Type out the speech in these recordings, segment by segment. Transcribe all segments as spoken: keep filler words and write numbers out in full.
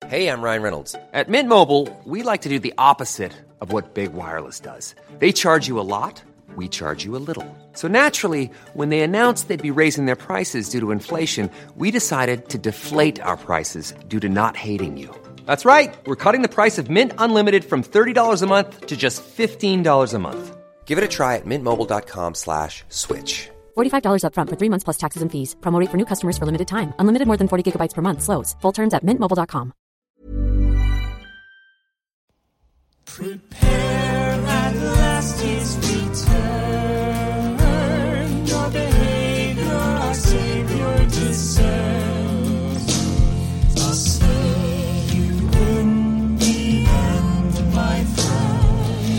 Hey, I'm Ryan Reynolds. At Mint Mobile, we like to do the opposite of what Big Wireless does. They charge you a lot, we charge you a little. So naturally, when they announced they'd be raising their prices due to inflation, we decided to deflate our prices due to not hating you. That's right. We're cutting the price of Mint Unlimited from thirty dollars a month to just fifteen dollars a month. Give it a try at mintmobile.com slash switch. forty-five dollars up front for three months plus taxes and fees. Promo rate for new customers for limited time. Unlimited more than forty gigabytes per month. Slows full terms at mint mobile dot com. Prepare at last his return. Your behavior our Savior discerns. I'll save you in the end, my friend.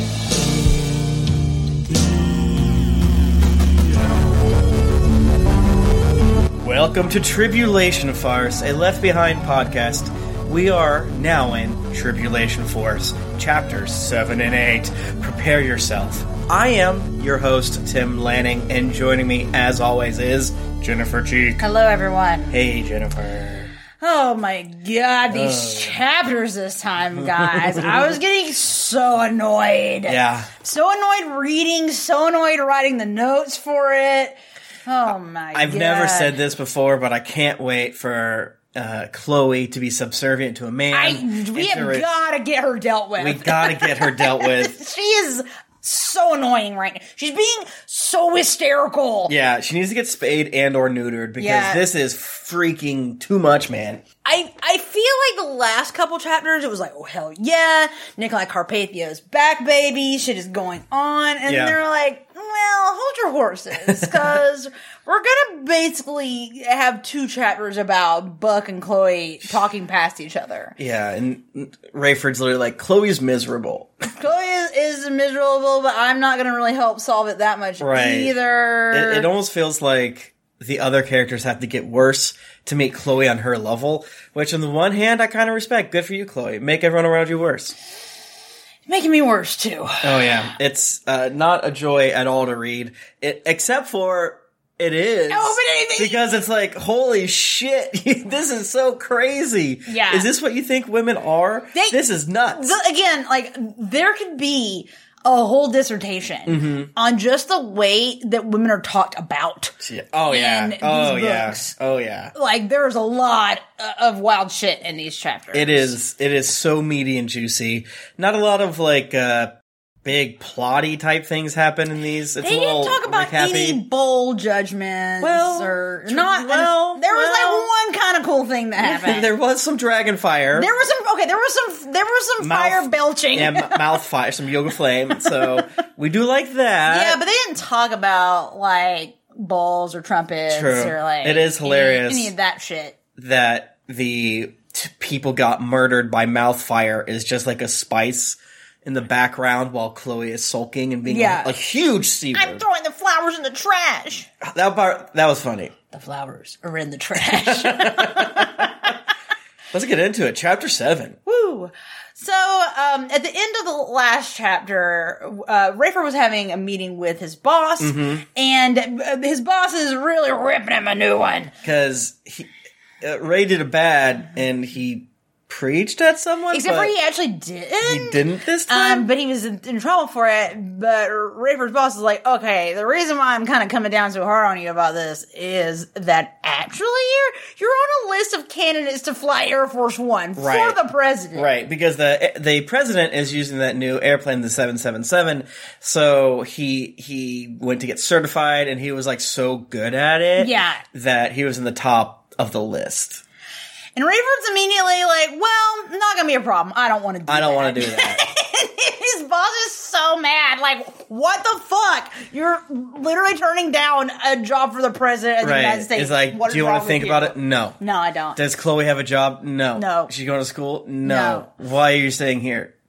Welcome to Tribulation Farce, a Left Behind podcast. We are now in Tribulation Force, chapters seven and eight. Prepare yourself. I am your host, Tim Lanning, and joining me, as always, is Jennifer Cheek. Hello, everyone. Hey, Jennifer. Oh my god, these Oh. chapters this time, guys. I was getting so annoyed. Yeah. So annoyed reading, so annoyed writing the notes for it. Oh my I've god. never said this before, but I can't wait for uh, Chloe to be subservient to a man. I, we And to have re- gotta get her dealt with. We gotta get her dealt with. She is so annoying right now. She's being so hysterical. Yeah, she needs to get spayed and or neutered because Yeah. this is freaking too much, man. I, I feel like the last couple chapters, it was like, oh, hell yeah. Nikolai Carpathio's back, baby. Shit is going on. And Yeah. they're like, well, hold your horses. Because we're going to basically have two chapters about Buck and Chloe talking past each other. Yeah, and Rayford's literally like, Chloe's miserable. Chloe is, is miserable, but I'm not going to really help solve it that much Right. either. It, it almost feels like the other characters have to get worse to make Chloe on her level, which on the one hand, I kind of respect. Good for you, Chloe. Make everyone around you worse. Making me worse, too. Oh, yeah. It's uh, not a joy at all to read, it, except for it is. Oh, but anything- Because it's like, holy shit, this is so crazy. Yeah. Is this what you think women are? They- this is nuts. The- again, like, there could be a whole dissertation Mm-hmm. on just the way that women are talked about. Yeah. Oh, yeah. in these Oh, yeah. books. Oh, yeah. Like, there's a lot uh, of wild shit in these chapters. It is. It is so meaty and juicy. Not a lot of like uh big plotty type things happen in these. It's They a little didn't talk about recappy. any bold judgments Well, or tr- not. well, there was well. like one kind of cool thing that happened. There was some dragon fire. There was some okay. There was some. There was some Mouth- fire belching. Yeah, m- mouth fire, some yoga flame. So we do like that. Yeah, but they didn't talk about like balls or trumpets True. or like It is hilarious. any, any of that shit. that the t- people got murdered by mouth fire is just like a spice in the background while Chloe is sulking and being Yeah. a, a huge seabird. I'm throwing the flowers in the trash. that part that was funny. The flowers are in the trash. Let's get into it. Chapter seven. Woo. So, um, at the end of the last chapter, uh, Rayford was having a meeting with his boss, Mm-hmm. and uh, his boss is really ripping him a new one. Because he uh, Ray did a bad and he preached at someone. Except but for he actually did. he didn't this time. Um, but he was in, in trouble for it. But Rayford's boss is like, okay, the reason why I'm kind of coming down so hard on you about this is that actually you're you're on a list of candidates to fly Air Force One Right. for the president. Right, because the the president is using that new airplane, the seven seventy-seven. So he he went to get certified, and he was like so good at it, Yeah. that he was in the top of the list. And Rayford's immediately like, well, not gonna be a problem. I don't want to do I don't that. want to do that. His boss is so mad. Like, what the fuck? You're literally turning down a job for the president of the Right? United States. It's like, What do you is want wrong to think with about you? it? No. No, I don't. Does Chloe have a job? No. No. She's going to school? No. No. Why are you staying here?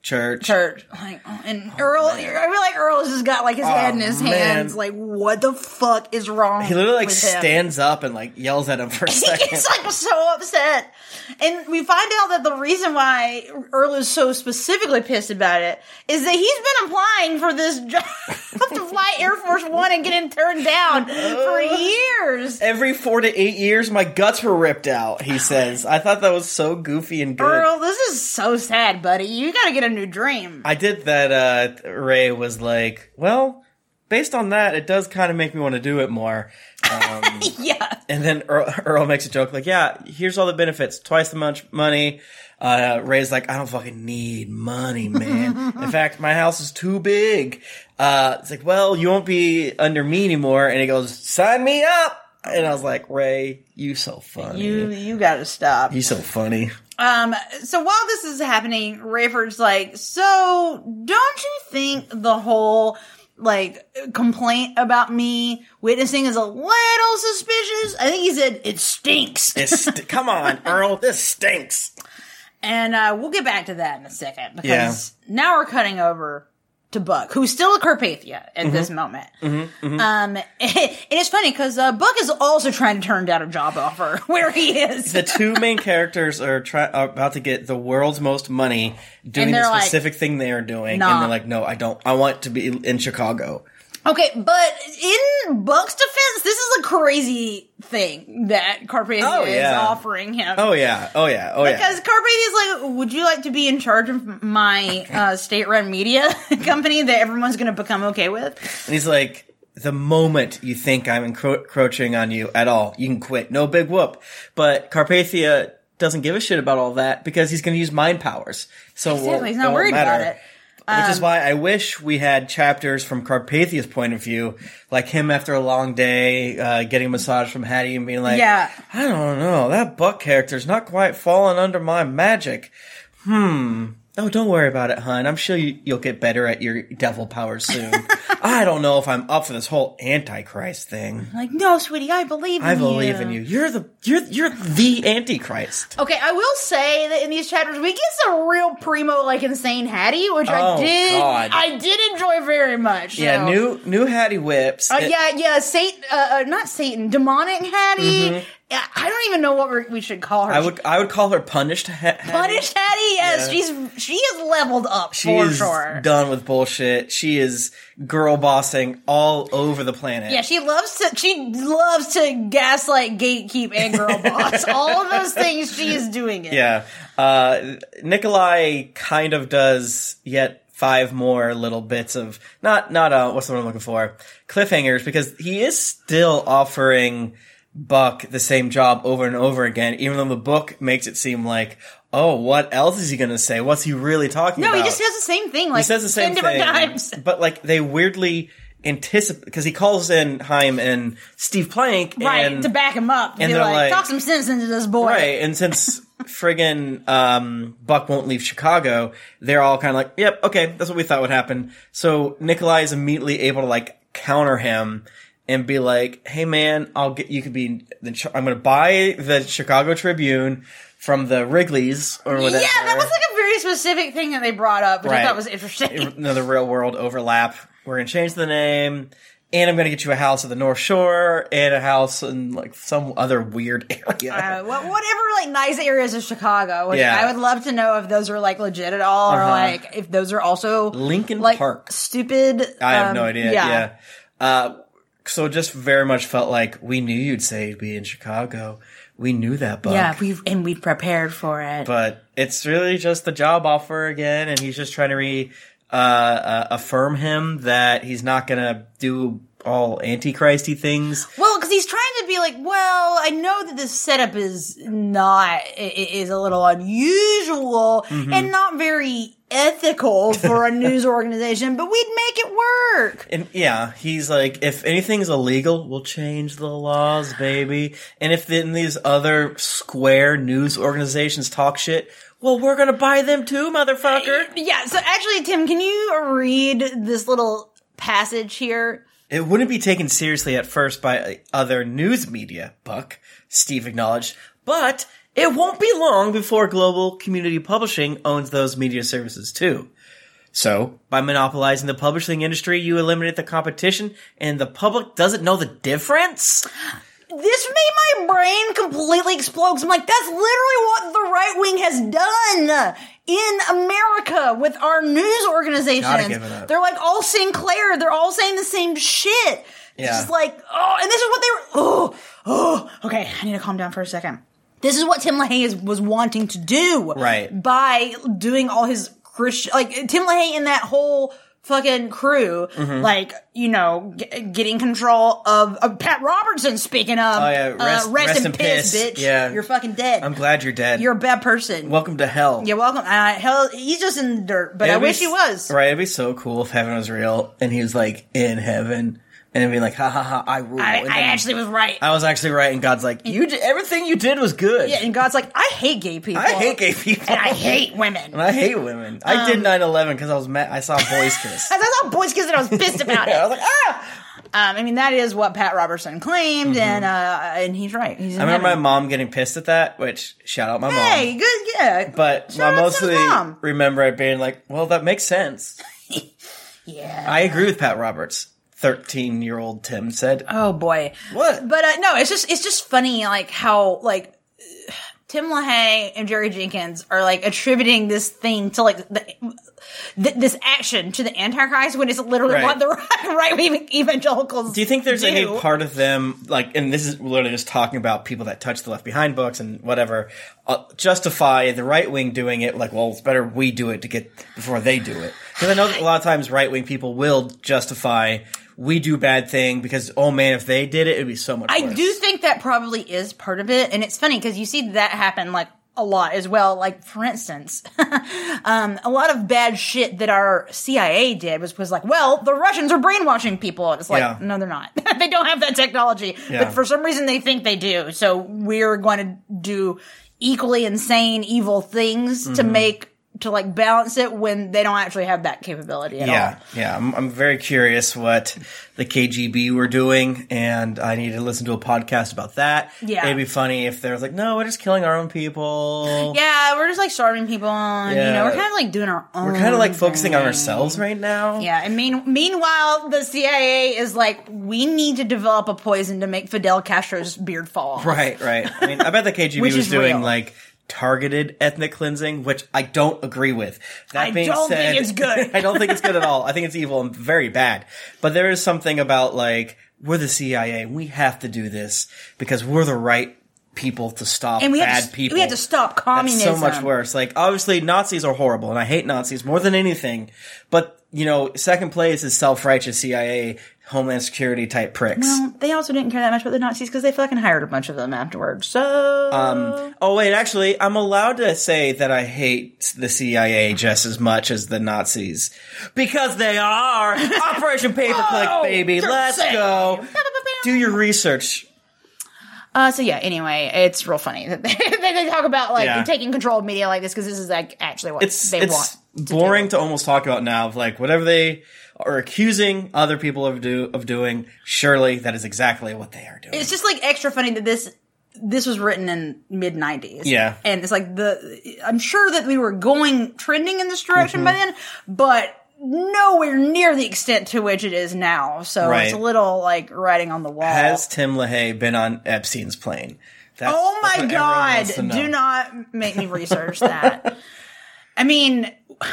church. Church. Like, oh, and Earl, I feel like Earl's just got like his Oh, head in his man. hands. Like, what the fuck is wrong? He literally like with him? stands up and like yells at him for a He second. gets like so upset. And we find out that the reason why Earl is so specifically pissed about it is that he's been applying for this job to fly Air Force One and getting turned down for years. Every four to eight years, my guts were ripped out, he says. I thought that was so goofy and good. Earl, this is so sad, buddy. You gotta get a new dream. I did that, uh, Ray was like, well, based on that, it does kind of make me want to do it more. Um, Yeah. and then Earl, Earl makes a joke like, yeah, here's all the benefits. Twice the much money. Uh, Ray's like, I don't fucking need money, man. In fact, my house is too big. Uh, it's like, well, you won't be under me anymore. And he goes, sign me up. And I was like, Ray, you so funny. You you gotta stop. You so funny. Um, so while this is happening, Rayford's like, so don't you think the whole, like, complaint about me witnessing is a little suspicious? I think he said, it stinks. It st- come on, Earl, this stinks. And, uh, we'll get back to that in a second, because Yeah. now we're cutting over to Buck, who's still a Carpathia at Mm-hmm. this moment. Mm-hmm, mm-hmm. Um, and it's funny, because, uh, Buck is also trying to turn down a job offer where he is. The two main characters are, try- are about to get the world's most money doing And the they're like, specific thing they are doing. nah. And they're like, no, I don't. I want to be in Chicago. Okay, but in Buck's defense, this is a crazy thing that Carpathia Oh, is yeah. offering him. Oh, yeah. Oh, yeah. Oh, yeah. Because Carpathia's like, would you like to be in charge of my uh, state-run media company that everyone's going to become okay with? And he's like, the moment you think I'm encro- encroaching on you at all, you can quit. No big whoop. But Carpathia doesn't give a shit about all that because he's going to use mind powers. So Exactly, well, he's it not won't worried matter. about it. Which is Um, why I wish we had chapters from Carpathia's point of view, like him after a long day, uh, getting a massage from Hattie and being like, Yeah. I don't know, that Buck character's not quite falling under my magic. Hmm. Oh, don't worry about it, hon. I'm sure you, you'll get better at your devil powers soon. I don't know if I'm up for this whole Antichrist thing. Like, no, sweetie, I believe in I you. believe in you. You're the you're you're the Antichrist. Okay, I will say that in these chapters, we get some real primo, like, insane Hattie, which I Oh, did, God. I did enjoy very much. Yeah, so. new new Hattie whips. Uh, It- yeah, yeah, Satan, uh, uh, not Satan, demonic Hattie. Yeah, I don't even know what we're, we should call her. Mm-hmm. I would I would call her punished ha- Hattie. Punished Hattie. Yes, Yeah. she's she is leveled up She for is sure. done with bullshit. She is girl bossing all over the planet. Yeah, she loves to she loves to gaslight, gatekeep, and girl boss. All of those things, she is doing it. Yeah. Uh, Nikolai kind of does yet five more little bits of not not uh what's the word I'm looking for, cliffhangers, because he is still offering Buck the same job over and over again, even though the book makes it seem like, oh, what else is he going to say? What's he really talking No, about? he just says the same thing. Like He says the same ten different thing, times. but like they weirdly anticipate, because he calls in Haim and Steve Plank, Right, and, to back him up. and Be they're like, like- talk some sense into this boy. right, and since friggin' um, Buck won't leave Chicago, they're all kind of like, yep, okay, that's what we thought would happen. So Nikolai is immediately able to like counter him and be like, hey man, I'll get, you could be, the, I'm going to buy the Chicago Tribune from the Wrigleys or whatever. Yeah, that was like a very specific thing that they brought up, which I Right. thought was interesting. Another real world overlap. We're going to change the name, and I'm going to get you a house at the North Shore and a house in like some other weird area. Uh, wha- whatever, like, nice areas of Chicago, which Yeah. I would love to know if those are, like, legit at all, or, Uh-huh. like, if those are also, Lincoln like, Park. stupid. I have um, no idea. Yeah. Uh, so it just very much felt like we knew you'd say you'd be in Chicago. We knew that, Buck. Yeah, we've, and we've prepared for it. But it's really just the job offer again, and he's just trying to re uh, uh, affirm him that he's not gonna do all antichristy things. Well, because he's trying to be like, well, I know that this setup is not, i- i- is a little unusual Mm-hmm. and not very ethical for a news organization, but we'd make it work. And yeah, he's like, if anything's illegal, we'll change the laws, baby. And if then these other square news organizations talk shit, well, we're gonna buy them too, motherfucker. Yeah, so actually, Tim, can you read this little passage here? It wouldn't be taken seriously at first by other news media, Buck, Steve acknowledged, but It won't be long before Global Community Publishing owns those media services too. So, by monopolizing the publishing industry, you eliminate the competition, and the public doesn't know the difference? This made my brain completely explode. 'Cause I'm like, that's literally what the right wing has done in America with our news organizations. Gotta give it up. They're like all Sinclair. They're all saying the same shit. It's Yeah. just like, oh, and this is what they were, oh, oh, okay, I need to calm down for a second. This is what Tim LaHaye is, was wanting to do. Right. By doing all his Christian, like, Tim LaHaye and that whole fucking crew, Mm-hmm. like, you know, g- getting control of, of Pat Robertson, speaking of. Oh, yeah, rest- uh, rest, rest in in piss, piss. bitch. Yeah. You're fucking dead. I'm glad you're dead. You're a bad person. Welcome to hell. Yeah, welcome. Uh, hell, he's just in the dirt, but I It'd be wish he s- was. Right, it'd be so cool if heaven was real, and he was, like, in heaven, and it'd be like, ha ha ha, I rule. I, And I then actually was right. I was actually right, and God's like, you did, everything you did was good. Yeah, and God's like, I hate gay people. I hate gay people. And I hate women. And I hate women. I did nine eleven because I was mad. I saw boys kiss. I saw boys kiss and I was pissed about it. I was like, ah! Um, I mean, that is what Pat Robertson claimed, and uh, and he's right. He's in I remember heaven. my mom getting pissed at that, which, shout out my Hey, mom. good, yeah. But Shout I out to his mostly mom. remember it being like, well, that makes sense. Yeah. I agree with Pat Roberts. thirteen-year-old Tim said. Oh boy. What? But uh, no, it's just it's just funny, like how like Tim LaHaye and Jerry Jenkins are like attributing this thing to like the, th- this action to the Antichrist when it's literally Right. what the right wing evangelicals. Do you think there's do. any part of them, like, and this is literally just talking about people that touch the Left Behind books and whatever, uh, justify the right wing doing it, like, well, it's better we do it to get, before they do it. Because I know that a lot of times right wing people will justify, we do bad thing because, oh man, if they did it, it'd be so much I worse. do think that probably is part of it, and it's funny because you see that happen like a lot as well. Like for instance, um, a lot of bad shit that our C I A did was was like, well, the Russians are brainwashing people. And it's like, Yeah. no, they're not. They don't have that technology, Yeah. but for some reason they think they do. So we're going to do equally insane, evil things to Mm-hmm. make to like balance it when they don't actually have that capability at Yeah, all. yeah. I'm, I'm very curious what the K G B were doing, and I need to listen to a podcast about that. Yeah. It'd be funny if there was like, no, we're just killing our own people. Yeah, we're just like starving people, and you Yeah. know, we're kind of like doing our own. We're kind of like focusing on thing. ourselves right now. Yeah, and mean, meanwhile, the C I A is like, we need to develop a poison to make Fidel Castro's beard fall off. Right, right. I mean, I bet the K G B Which was is doing real. like targeted ethnic cleansing, which I don't agree with. That I being don't said, think it's good. I don't think it's good at all. I think it's evil and very bad. But there is something about like, we're the C I A. We have to do this because we're the right people to stop And we bad have to, people. we have to stop communism. That's so much worse. Like, obviously, Nazis are horrible, and I hate Nazis more than anything. But, you know, second place is self-righteous C I A, Homeland Security type pricks. Well, they also didn't care that much about the Nazis because they fucking hired a bunch of them afterwards. So, Um, oh, wait, actually, I'm allowed to say that I hate the C I A just as much as the Nazis. Because they are! Operation Paperclip, Oh, baby! you're Let's saying. go! Do your research. Uh, so yeah, anyway, it's real funny that they, they talk about like Yeah. taking control of media like this because this is like actually what It's they it's want. to boring do. to almost talk about now of like whatever they are accusing other people of do of doing. Surely that is exactly what they are doing. It's just like extra funny that this this was written in mid nineties. Yeah. And it's like the I'm sure that we were going trending in this direction by then, but nowhere near the extent to which it is now. So Right. it's a little like writing on the wall. Has Tim LaHaye been on Epstein's plane? That's, oh that's my what everyone god, wants to know. do not make me research that. I mean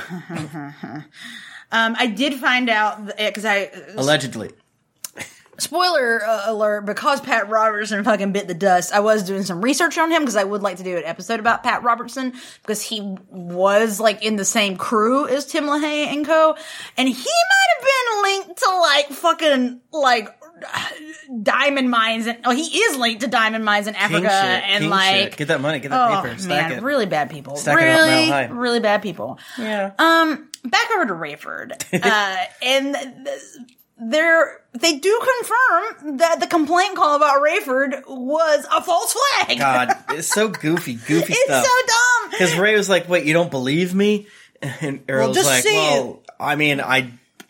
um I did find out because I Allegedly. Spoiler uh, alert, because Pat Robertson fucking bit the dust, I was doing some research on him because I would like to do an episode about Pat Robertson because he was like in the same crew as Tim LaHaye and co. And he might have been linked to like fucking like diamond mines and oh, he is linked to diamond mines in King Africa shit, and king like shit. Get that money, get that oh paper, stack man, it. really bad people, Stack it up mile really, high. really bad people. Yeah. Um, back over to Rayford, uh, and. Th- They're, they do confirm that the complaint call about Rayford was a false flag. God, it's so goofy, goofy It's stuff. so dumb. Because Ray was like, "Wait, you don't believe me?" And Errol Well, was just like, say "Well, I mean, I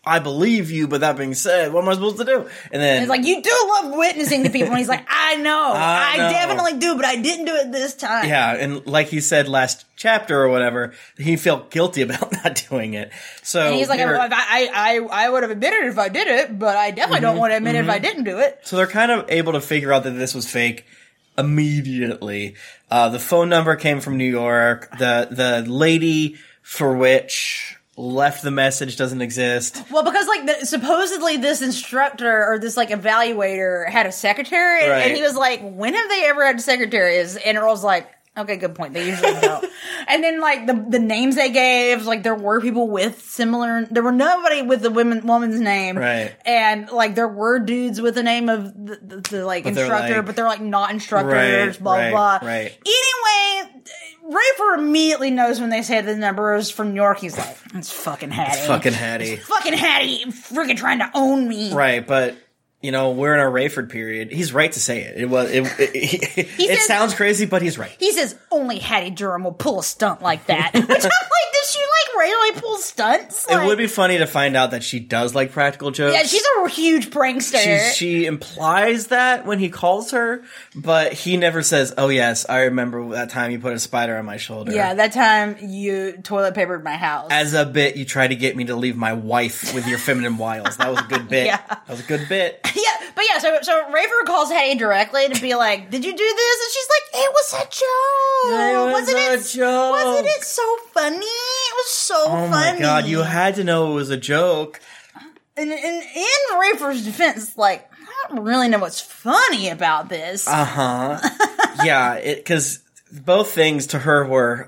I believe you, but that being said, what am I supposed to do? And then And it's like, you do love witnessing to people. And he's like, I know. I I, know. definitely do, but I didn't do it this time. yeah, and like he said last chapter or whatever, he felt guilty about not doing it. So And he's like, they're- well, if I, I, I would have admitted it if I did it, but I definitely don't want to admit it if I didn't do it. So they're kind of able to figure out that this was fake immediately. Uh, the phone number came from New York. The the lady for which left the message doesn't exist. Well, because like the, supposedly this instructor or this like evaluator had a secretary, Right. and he was like, "When have they ever had secretaries?" And Earl's like, "Okay, good point. They usually don't." And then like the the names they gave, like there were people with similar. There were nobody with the women woman's name, Right. And like there were dudes with the name of the, the, the like But they're, instructor, like- but they're like not instructors. Right, blah right, blah. right. Anyway. Rafer immediately knows when they say the number is from New York. He's like, it's fucking Hattie. It's fucking Hattie. Fucking Hattie freaking trying to own me. Right, but you know, we're in our Rayford period. He's right to say it. It was it it, it, it says- sounds crazy, but he's right. He says, only Hattie Durham will pull a stunt like that. Which I'm like, does she like really pull stunts? It Like, would be funny to find out that she does like practical jokes. Yeah, she's a huge prankster. She, she implies that when he calls her, but he never says, "Oh yes, I remember that time you put a spider on my shoulder." yeah, that time you toilet papered my house. As a bit, you tried to get me to leave my wife with your feminine wiles. That was a good bit. Yeah. That was a good bit. yeah, but yeah, so so Rafer calls Hattie directly to be like, "Did you do this?" And she's like, "It was a joke. It was Wasn't a it, joke." Wasn't it so funny? It was so Oh funny." my god, you had to know it was a joke. And in, in Rafer's defense, like, I don't really know what's funny about this. Uh huh. yeah, because both things to her were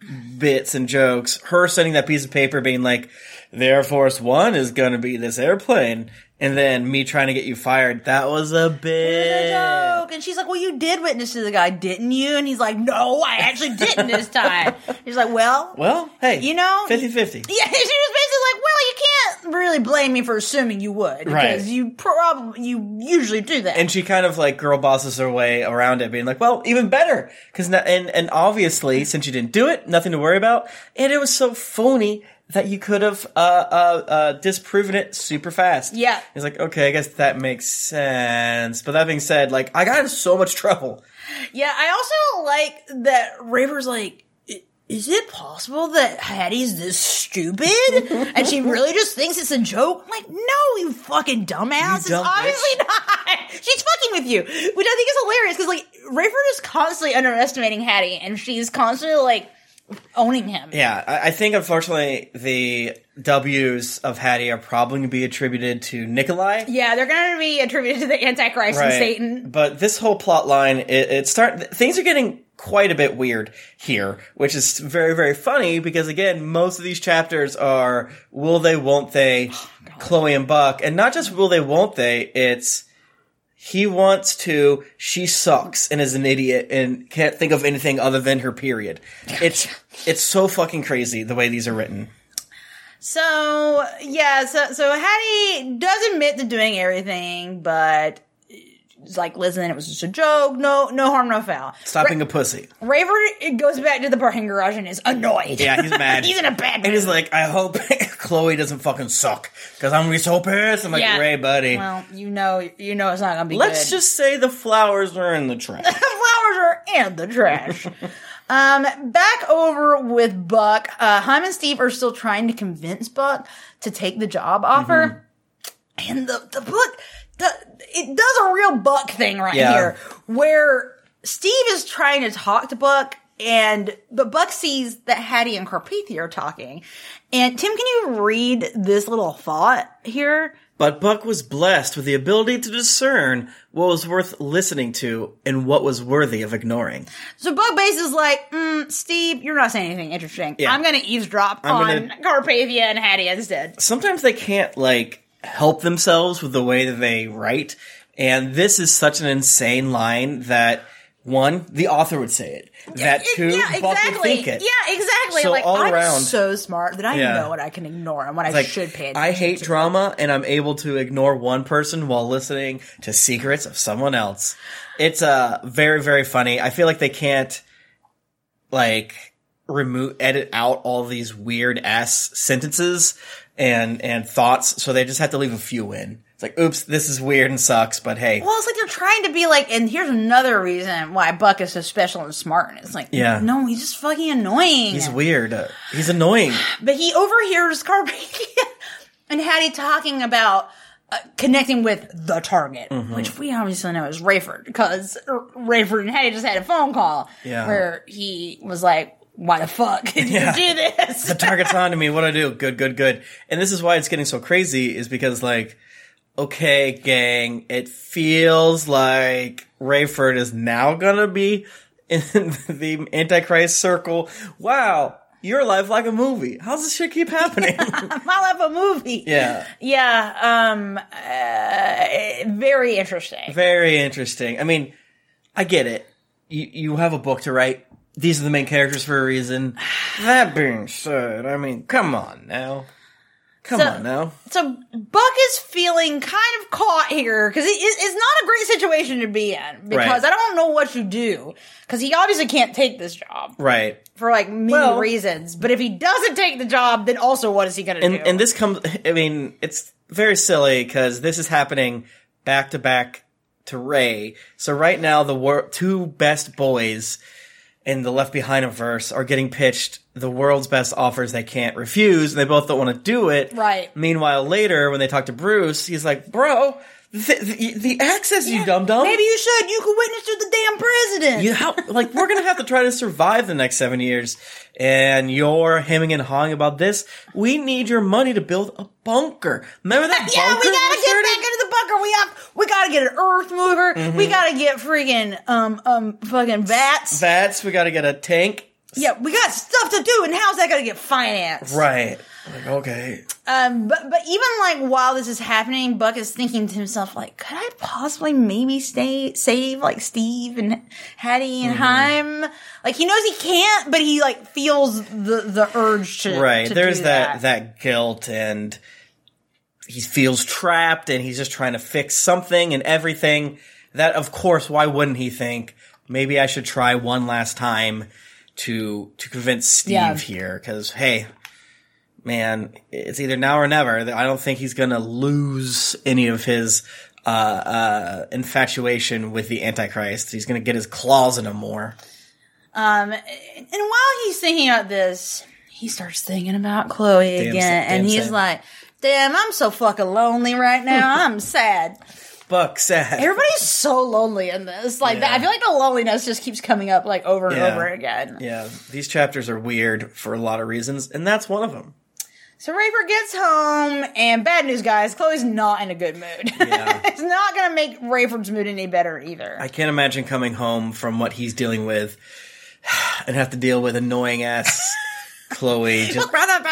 bits and jokes. Her sending that piece of paper being like, "The Air Force One is going to be this airplane," and then me trying to get you fired. That was a bit. It was a joke. And she's like, well, you did witness to the guy, didn't you? And he's like, no, I actually didn't this time. He's like, well, Well, hey, you know, fifty-fifty. yeah, she was basically like, well, you can't really blame me for assuming you would. Right. Because you probably, you usually do that. And she kind of like girl bosses her way around it, being like, "Well, even better, because and and obviously, since you didn't do it, nothing to worry about, and it was so phony that you could have uh, uh, uh, disproven it super fast." Yeah. He's like, "Okay, I guess that makes sense." But that being said, like, I got in so much trouble. Yeah, I also like that Raver's like, "I- is it possible that Hattie's this stupid? And she really just thinks it's a joke? I'm like, no, you fucking dumbass. It's dumb obviously not. She's fucking with you. Which I think is hilarious because, like, Raver is constantly underestimating Hattie and she's constantly, like, owning him. Yeah, I, I think unfortunately the W's of Hattie are probably going to be attributed to Nikolai. Yeah, they're going to be attributed to the Antichrist and Satan. But this whole plot line, it, it start things are getting quite a bit weird here, which is very, very funny because again, most of these chapters are will they, won't they, Chloe and Buck, and not just will they, won't they. It's he wants to, she sucks and is an idiot and can't think of anything other than her period. It's it's so fucking crazy the way these are written. So, yeah, so, so Hattie does admit to doing everything, but it's like, listen, it was just a joke. No, no harm, no foul. Stopping a pussy. Raver goes back to the parking garage and is annoyed. Yeah, he's mad. He's in a bad mood. And he's like, I hope Chloe doesn't fucking suck because I'm gonna be so pissed. I'm like, Yeah. Ray, buddy. Well, you know, you know it's not gonna be Let's good. just say the flowers are in the trash. The flowers are in the trash. um, back over with Buck. Uh, Haim and Steve are still trying to convince Buck to take the job offer. Mm-hmm. And the, the book, the, it does a real Buck thing right Yeah. here where Steve is trying to talk to Buck and, but Buck sees that Hattie and Carpathia are talking. And Tim, can you read this little thought here? But Buck was blessed with the ability to discern what was worth listening to and what was worthy of ignoring. So Buck Base is like, mm, Steve, you're not saying anything interesting. Yeah. I'm going to eavesdrop I'm on gonna- Carpathia and Hattie instead. Sometimes they can't, like, help themselves with the way that they write. And this is such an insane line that, one, the author would say it. That, two, yeah, Buck exactly. would think it. Yeah, exactly. So like, all I'm around- so smart that I Yeah. know what I can ignore and what I Like, should pay attention I hate to. drama, and I'm able to ignore one person while listening to secrets of someone else. It's uh very, very funny. I feel like they can't, like, remove, edit out all these weird ass sentences and, and thoughts. So they just have to leave a few in. It's like, oops, this is weird and sucks, but hey. Well, it's like they're trying to be like, and here's another reason why Buck is so special and smart. And it's like, yeah. no, he's just fucking annoying. He's weird. Uh, he's annoying. But he overhears Carpathia and Hattie talking about uh, connecting with the target, mm-hmm. which we obviously know is Rayford, because Rayford and Hattie just had a phone call yeah. where he was like, why the fuck did yeah. you do this? The target's on to me. What do I do? Good, good, good. And this is why it's getting so crazy, is because, like, okay, gang, it feels like Rayford is now gonna be in the Antichrist circle. Wow, your life like a movie. How's this shit keep happening? My life a movie. Yeah. Yeah, um, uh, very interesting. Very interesting. I mean, I get it. You, you have a book to write. These are the main characters for a reason. That being said, I mean, come on now. Come so, on now. So Buck is feeling kind of caught here because it, it's not a great situation to be in because right. I don't know what you do because he obviously can't take this job. Right. For like many well, reasons. But if he doesn't take the job, then also what is he going to do? And this comes, I mean, it's very silly because this is happening back to back to Ray. So right now the wor- two best boys in the Left Behind verse are getting pitched the world's best offers they can't refuse, and they both don't want to do it. Right. Meanwhile, later, when they talk to Bruce, he's like, bro, the, the, the access, yeah, you dum-dum. Maybe you should. You could witness to the damn president. You how, like, we're going to have to try to survive the next seven years, and you're hemming and hawing about this. We need your money to build a bunker. Remember that bunker? Yeah, we gotta get back into the bunker. We got, we gotta get an earth mover. Mm-hmm. We gotta get freaking, um, um, fucking vats. Vats. We gotta get a tank. Yeah, we got stuff to do, and how's that gonna get financed? Right. Like, okay. Um, but, but even, like, while this is happening, Buck is thinking to himself, like, could I possibly maybe stay, save, like, Steve and Hattie and mm-hmm. Haim? Like, he knows he can't, but he, like, feels the, the urge to, right. to There's do that, that, that guilt, and he feels trapped, and he's just trying to fix something and everything. That, of course, why wouldn't he think, maybe I should try one last time to to convince Steve yeah. here, because hey, man, it's either now or never. I don't think he's gonna lose any of his uh uh infatuation with the Antichrist. He's gonna get his claws in him more. Um, and while he's thinking about this, he starts thinking about Chloe damn again, and he's sad. like, "Damn, I'm so fucking lonely right now. I'm sad." Buck sad. Everybody's so lonely in this. Like, yeah. I feel like the loneliness just keeps coming up, like, over and yeah. over again. Yeah, these chapters are weird for a lot of reasons, and that's one of them. So Rayford gets home, and bad news, guys, Chloe's not in a good mood. Yeah. It's not going to make Rayford's mood any better either. I can't imagine coming home from what he's dealing with and have to deal with annoying-ass Chloe. Just well, they,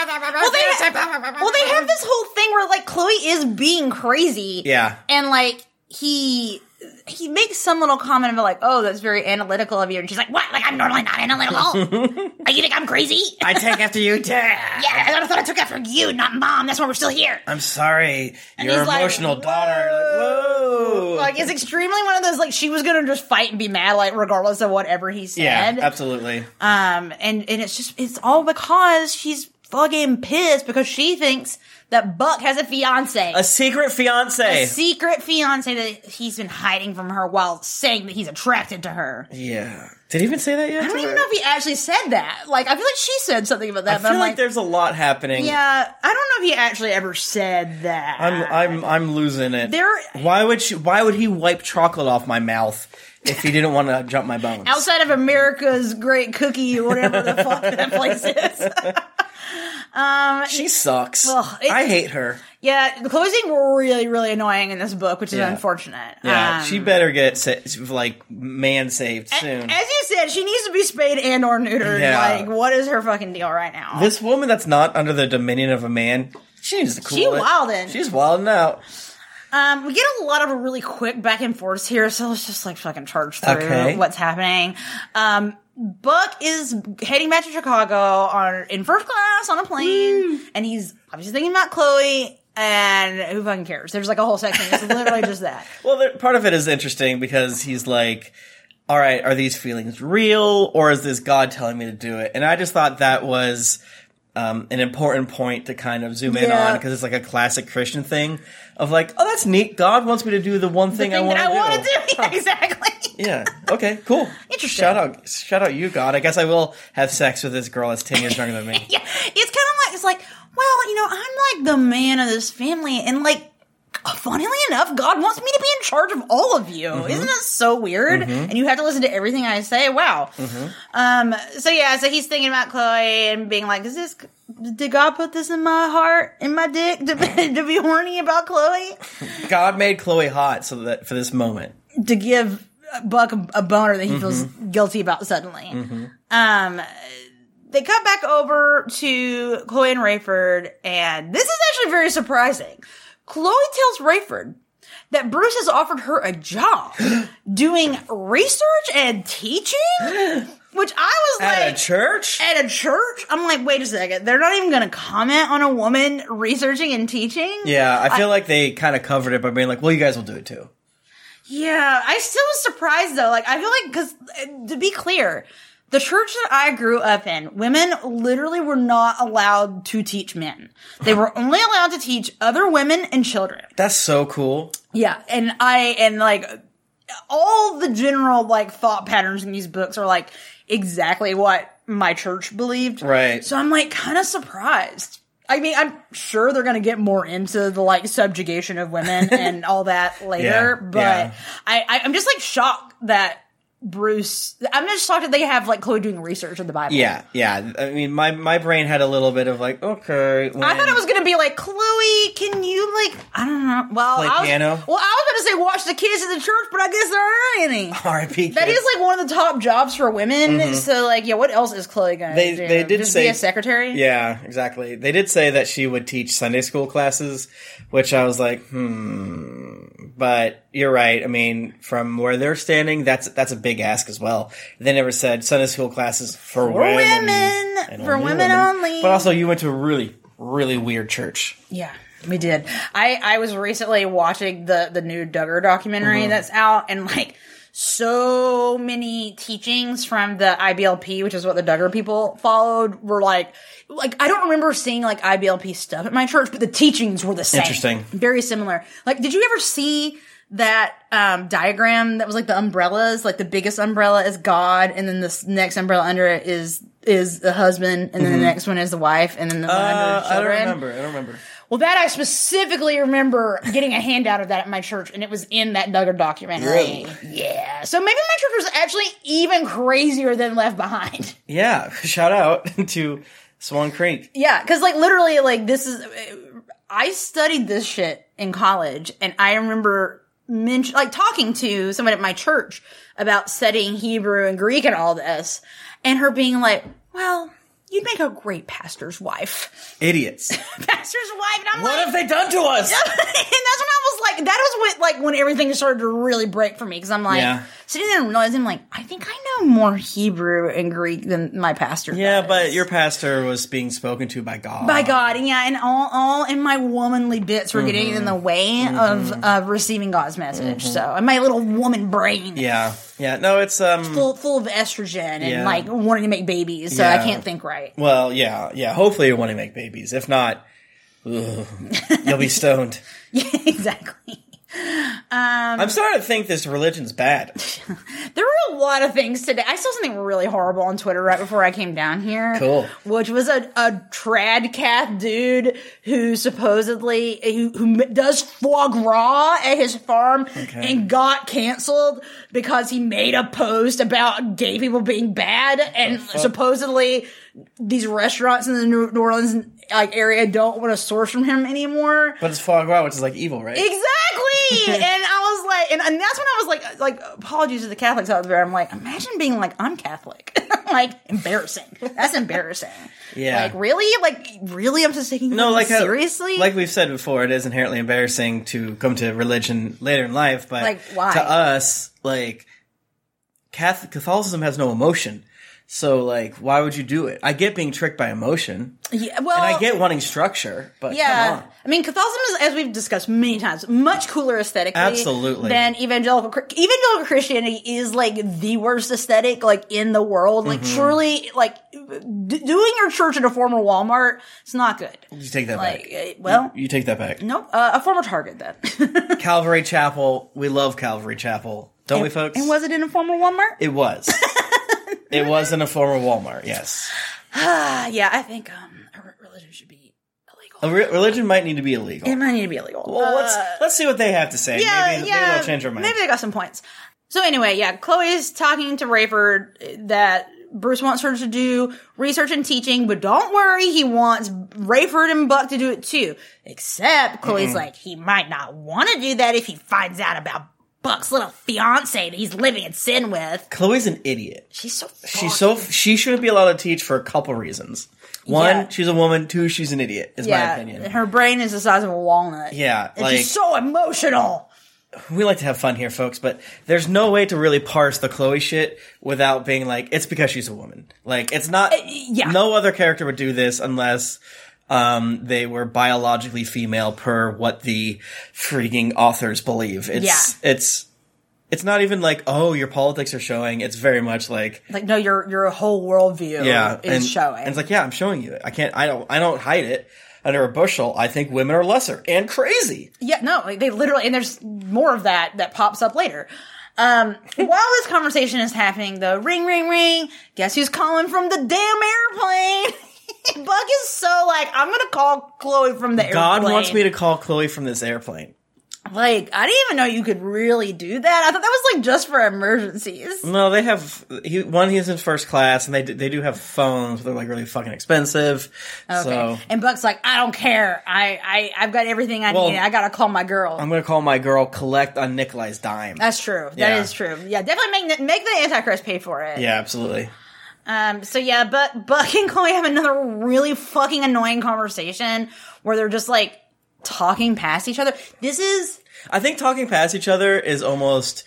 well, they have this whole thing where, like, Chloe is being crazy. Yeah. And, like, he he makes some little comment about, like, oh, that's very analytical of you. And she's like, what? Like, I'm normally not analytical? Like, you think I'm crazy? I take after you, Dad. Yeah, I thought I took after you, not Mom. That's why we're still here. I'm sorry. And Your he's emotional like, daughter. Like, whoa. Like, it's extremely one of those, like, she was going to just fight and be mad, like, regardless of whatever he said. Yeah, absolutely. Um, and, and it's just, it's all because she's fucking pissed because she thinks that Buck has a fiance. A secret fiance. A secret fiance that he's been hiding from her while saying that he's attracted to her. Yeah. Did he even say that yet? I don't even know if he actually said that. Like, I feel like she said something about that. I but feel I'm like, like there's a lot happening. Yeah, I don't know if he actually ever said that. I'm I'm I'm losing it. There. Why would she? Why would he wipe chocolate off my mouth if he didn't want to jump my bones? Outside of America's Great Cookie or whatever the fuck that place is. Um, she sucks. Ugh, it, I hate her. Yeah, Chloe's being really, really annoying in this book, which is yeah. unfortunate. Yeah, um, she better get sa- like man saved soon. As you said, she needs to be spayed and or neutered. Yeah. Like, what is her fucking deal right now? This woman that's not under the dominion of a man, she needs to cool She it. wildin'. She's wilding out. Um, we get a lot of really quick back and forth here, so let's just like fucking charge through okay. what's happening. Um, Buck is heading back to Chicago on in first class on a plane, Woo. and he's obviously thinking about Chloe. And who fucking cares? There's like a whole section. It's literally just that. Well, there, part of it is interesting because he's like, all right, are these feelings real, or is this God telling me to do it? And I just thought that was um, an important point to kind of zoom in Yeah. on, because it's like a classic Christian thing of like, oh, that's neat. God wants me to do the one thing, The thing I want that to I do. want to do. Yeah, exactly. Yeah. Okay. Cool. Interesting. Shout out, shout out, you God. I guess I will have sex with this girl that's ten years younger than me. Yeah, it's kind of like, it's like, well, you know, I'm like the man of this family, and like, funnily enough, God wants me to be in charge of all of you. Mm-hmm. Isn't that so weird? And you have to listen to everything I say. Wow. Mm-hmm. Um. So yeah. So he's thinking about Chloe and being like, "Is this? Did God put this in my heart, in my dick, to be, to be horny about Chloe? God made Chloe hot so that for this moment. To give Buck a, a boner that he feels guilty about suddenly?" Um. They cut back over to Chloe and Rayford, and this is actually very surprising. Chloe tells Rayford that Bruce has offered her a job doing research and teaching, which I was At like, a church? at a church? I'm like, wait a second. They're not even going to comment on a woman researching and teaching? Yeah, I feel like they kind of covered it by being like, well, you guys will do it too. Yeah, I still was surprised though. Like, I feel like, because to be clear, the church that I grew up in, women literally were not allowed to teach men. They were only allowed to teach other women and children. That's so cool. Yeah, and I, and like, all the general, like, thought patterns in these books are, like, exactly what my church believed. Right. So I'm, like, kind of surprised. I mean, I'm sure they're going to get more into the, like, subjugation of women and all that later, Yeah, but yeah. I, I, I'm just, like, shocked that Bruce, I'm just shocked that they have, like, Chloe doing research in the Bible. Yeah, yeah. I mean, my, my brain had a little bit of like, okay. When, I thought it was gonna be like, Chloe, can you like, I don't know. Well, Play I was, piano? Well, I was gonna say watch the kids at the church, but I guess there aren't any. R I P That kids. is like one of the top jobs for women. So like, yeah, what else is Chloe gonna They- do? they did Just say- be a secretary? Yeah, exactly. They did say that she would teach Sunday school classes, which I was like, hmm. But you're right. I mean, from where they're standing, that's that's a big ask as well. They never said Sunday school classes for, For women. women. and For women only. But also, you went to a really, really weird church. Yeah, we did. I, I was recently watching the, the new Duggar documentary that's out, and like so many teachings from the I B L P, which is what the Duggar people followed, were like, like I don't remember seeing like I B L P stuff at my church, but the teachings were the same. Interesting. Very similar. Like, did you ever see that um diagram that was like the umbrellas? Like the biggest umbrella is God, and then this next umbrella under it is is the husband, and then the next one is the wife, and then the one under Uh, the I don't children. remember. I don't remember. Well, that I specifically remember getting a handout of that at my church, and it was in that Duggar documentary. Really? Yeah. So maybe my church was actually even crazier than Left Behind. Yeah, shout out to Swan Creek. Yeah, because like literally, like this is, I studied this shit in college, and I remember mention like talking to someone at my church about studying Hebrew and Greek and all this, and her being like, "Well, you'd make a great pastor's wife." Idiots. Pastor's wife, and I'm What like, have they done to us? and that's when I was like, that was when, like, when everything started to really break for me. Because I'm like, Yeah. sitting there and realizing, like, I think I know more Hebrew and Greek than my pastor Yeah, does. but your pastor was being spoken to by God. By God, yeah, and all, all in my womanly bits were getting in the way of, of receiving God's message. So, and my little woman brain, Yeah, yeah. No, it's um. full full of estrogen and Yeah. like wanting to make babies. So Yeah. I can't think right. Well, yeah, yeah. Hopefully, you want to make babies. If not, ugh, you'll be stoned. Yeah, exactly. I'm starting to think this religion's bad. There were a lot of things today. I saw something really horrible on Twitter right before I came down here. Cool. Which was a, a trad cath dude who supposedly, who, who does foie gras at his farm and got canceled because he made a post about gay people being bad, and supposedly these restaurants in the New Orleans like area don't want to source from him anymore. But it's foie gras, which is like evil, right? Exactly! And I was like, and, and that's when I was like, like, apologies to the Catholics out there. I'm like, imagine being like, I'm Catholic. Like, embarrassing. That's embarrassing. Yeah. Like, really? Like, really? I'm just taking No, you like how- seriously? like we've said before, it is inherently embarrassing to come to religion later in life. But Like, why? to us, like Catholic Catholicism has no emotion. So, like, why would you do it? I get being tricked by emotion. Yeah, well, and I get wanting structure, but yeah. come on. I mean, Catholicism is, as we've discussed many times, much cooler aesthetically Absolutely. than evangelical evangelical Christianity is like the worst aesthetic like in the world. Like Mm-hmm. truly, like d- doing your church at a former Walmart, it's not good. You take that Like, back. uh, well, You, you take that back. nope, uh, a former Target then. Calvary Chapel. We love Calvary Chapel. Don't and, we, folks? And was it in a former Walmart? It was. It was in a former Walmart, yes. Ah, yeah, I think um, a re- religion should be illegal. A re- religion might need to be illegal. It might need to be illegal. Well, let's Uh, let's see what they have to say. Yeah, maybe, yeah. maybe they'll change their mind. Maybe they got some points. So anyway, yeah, Chloe's talking to Rayford that Bruce wants her to do research and teaching, but don't worry, he wants Rayford and Buck to do it too. Except Chloe's Mm-mm. like, he might not want to do that if he finds out about Buck's little fiance that he's living in sin with. Chloe's an idiot. She's so She's so she shouldn't be allowed to teach for a couple reasons. One, Yeah. she's a woman. Two, she's an idiot. Is yeah, my opinion. her brain is the size of a walnut. Yeah, and like she's so emotional. we like to have fun here, folks, but there's no way to really parse the Chloe shit without being like, it's because she's a woman. Like, it's not. yeah. No other character would do this unless um they were biologically female per what the freaking authors believe. It's Yeah. it's it's not even like, oh, your politics are showing. It's very much like, Like, no, your your whole worldview yeah, is and, showing. And it's like, yeah, I'm showing you it. I can't. I don't. I don't hide it under a bushel. I think women are lesser and crazy. Yeah, no, like, they literally, and there's more of that that pops up later. Um, while this conversation is happening, the ring, ring, ring, guess who's calling from the damn airplane? Buck is so like, I'm gonna call Chloe from the God airplane. wants me to call Chloe from this airplane. Like, I didn't even know you could really do that. I thought that was like just for emergencies. No, they have he, one. He's in first class, and they do, they do have phones, but they're like really fucking expensive. Okay. So And Buck's like, I don't care. I, I, I've got everything I Well, need. I gotta call my girl. I'm gonna call my girl collect on Nikolai's dime. That's true. That is Yeah. true. Yeah, definitely make the, make the Antichrist pay for it. Yeah, absolutely. Um, so yeah, but Buck and Chloe have another really fucking annoying conversation where they're just like talking past each other. This is, I think talking past each other is almost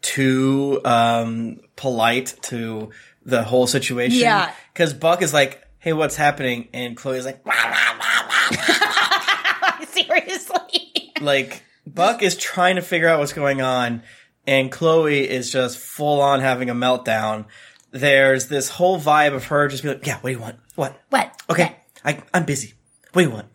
too um, polite to the whole situation. Yeah. Because Buck is like, hey, what's happening? And Chloe's like, wah, wah, wah, wah. seriously. Like, Buck is trying to figure out what's going on, and Chloe is just full on having a meltdown. There's this whole vibe of her just being like, yeah, what do you want? What? What? Okay, I, I'm busy. What do you want?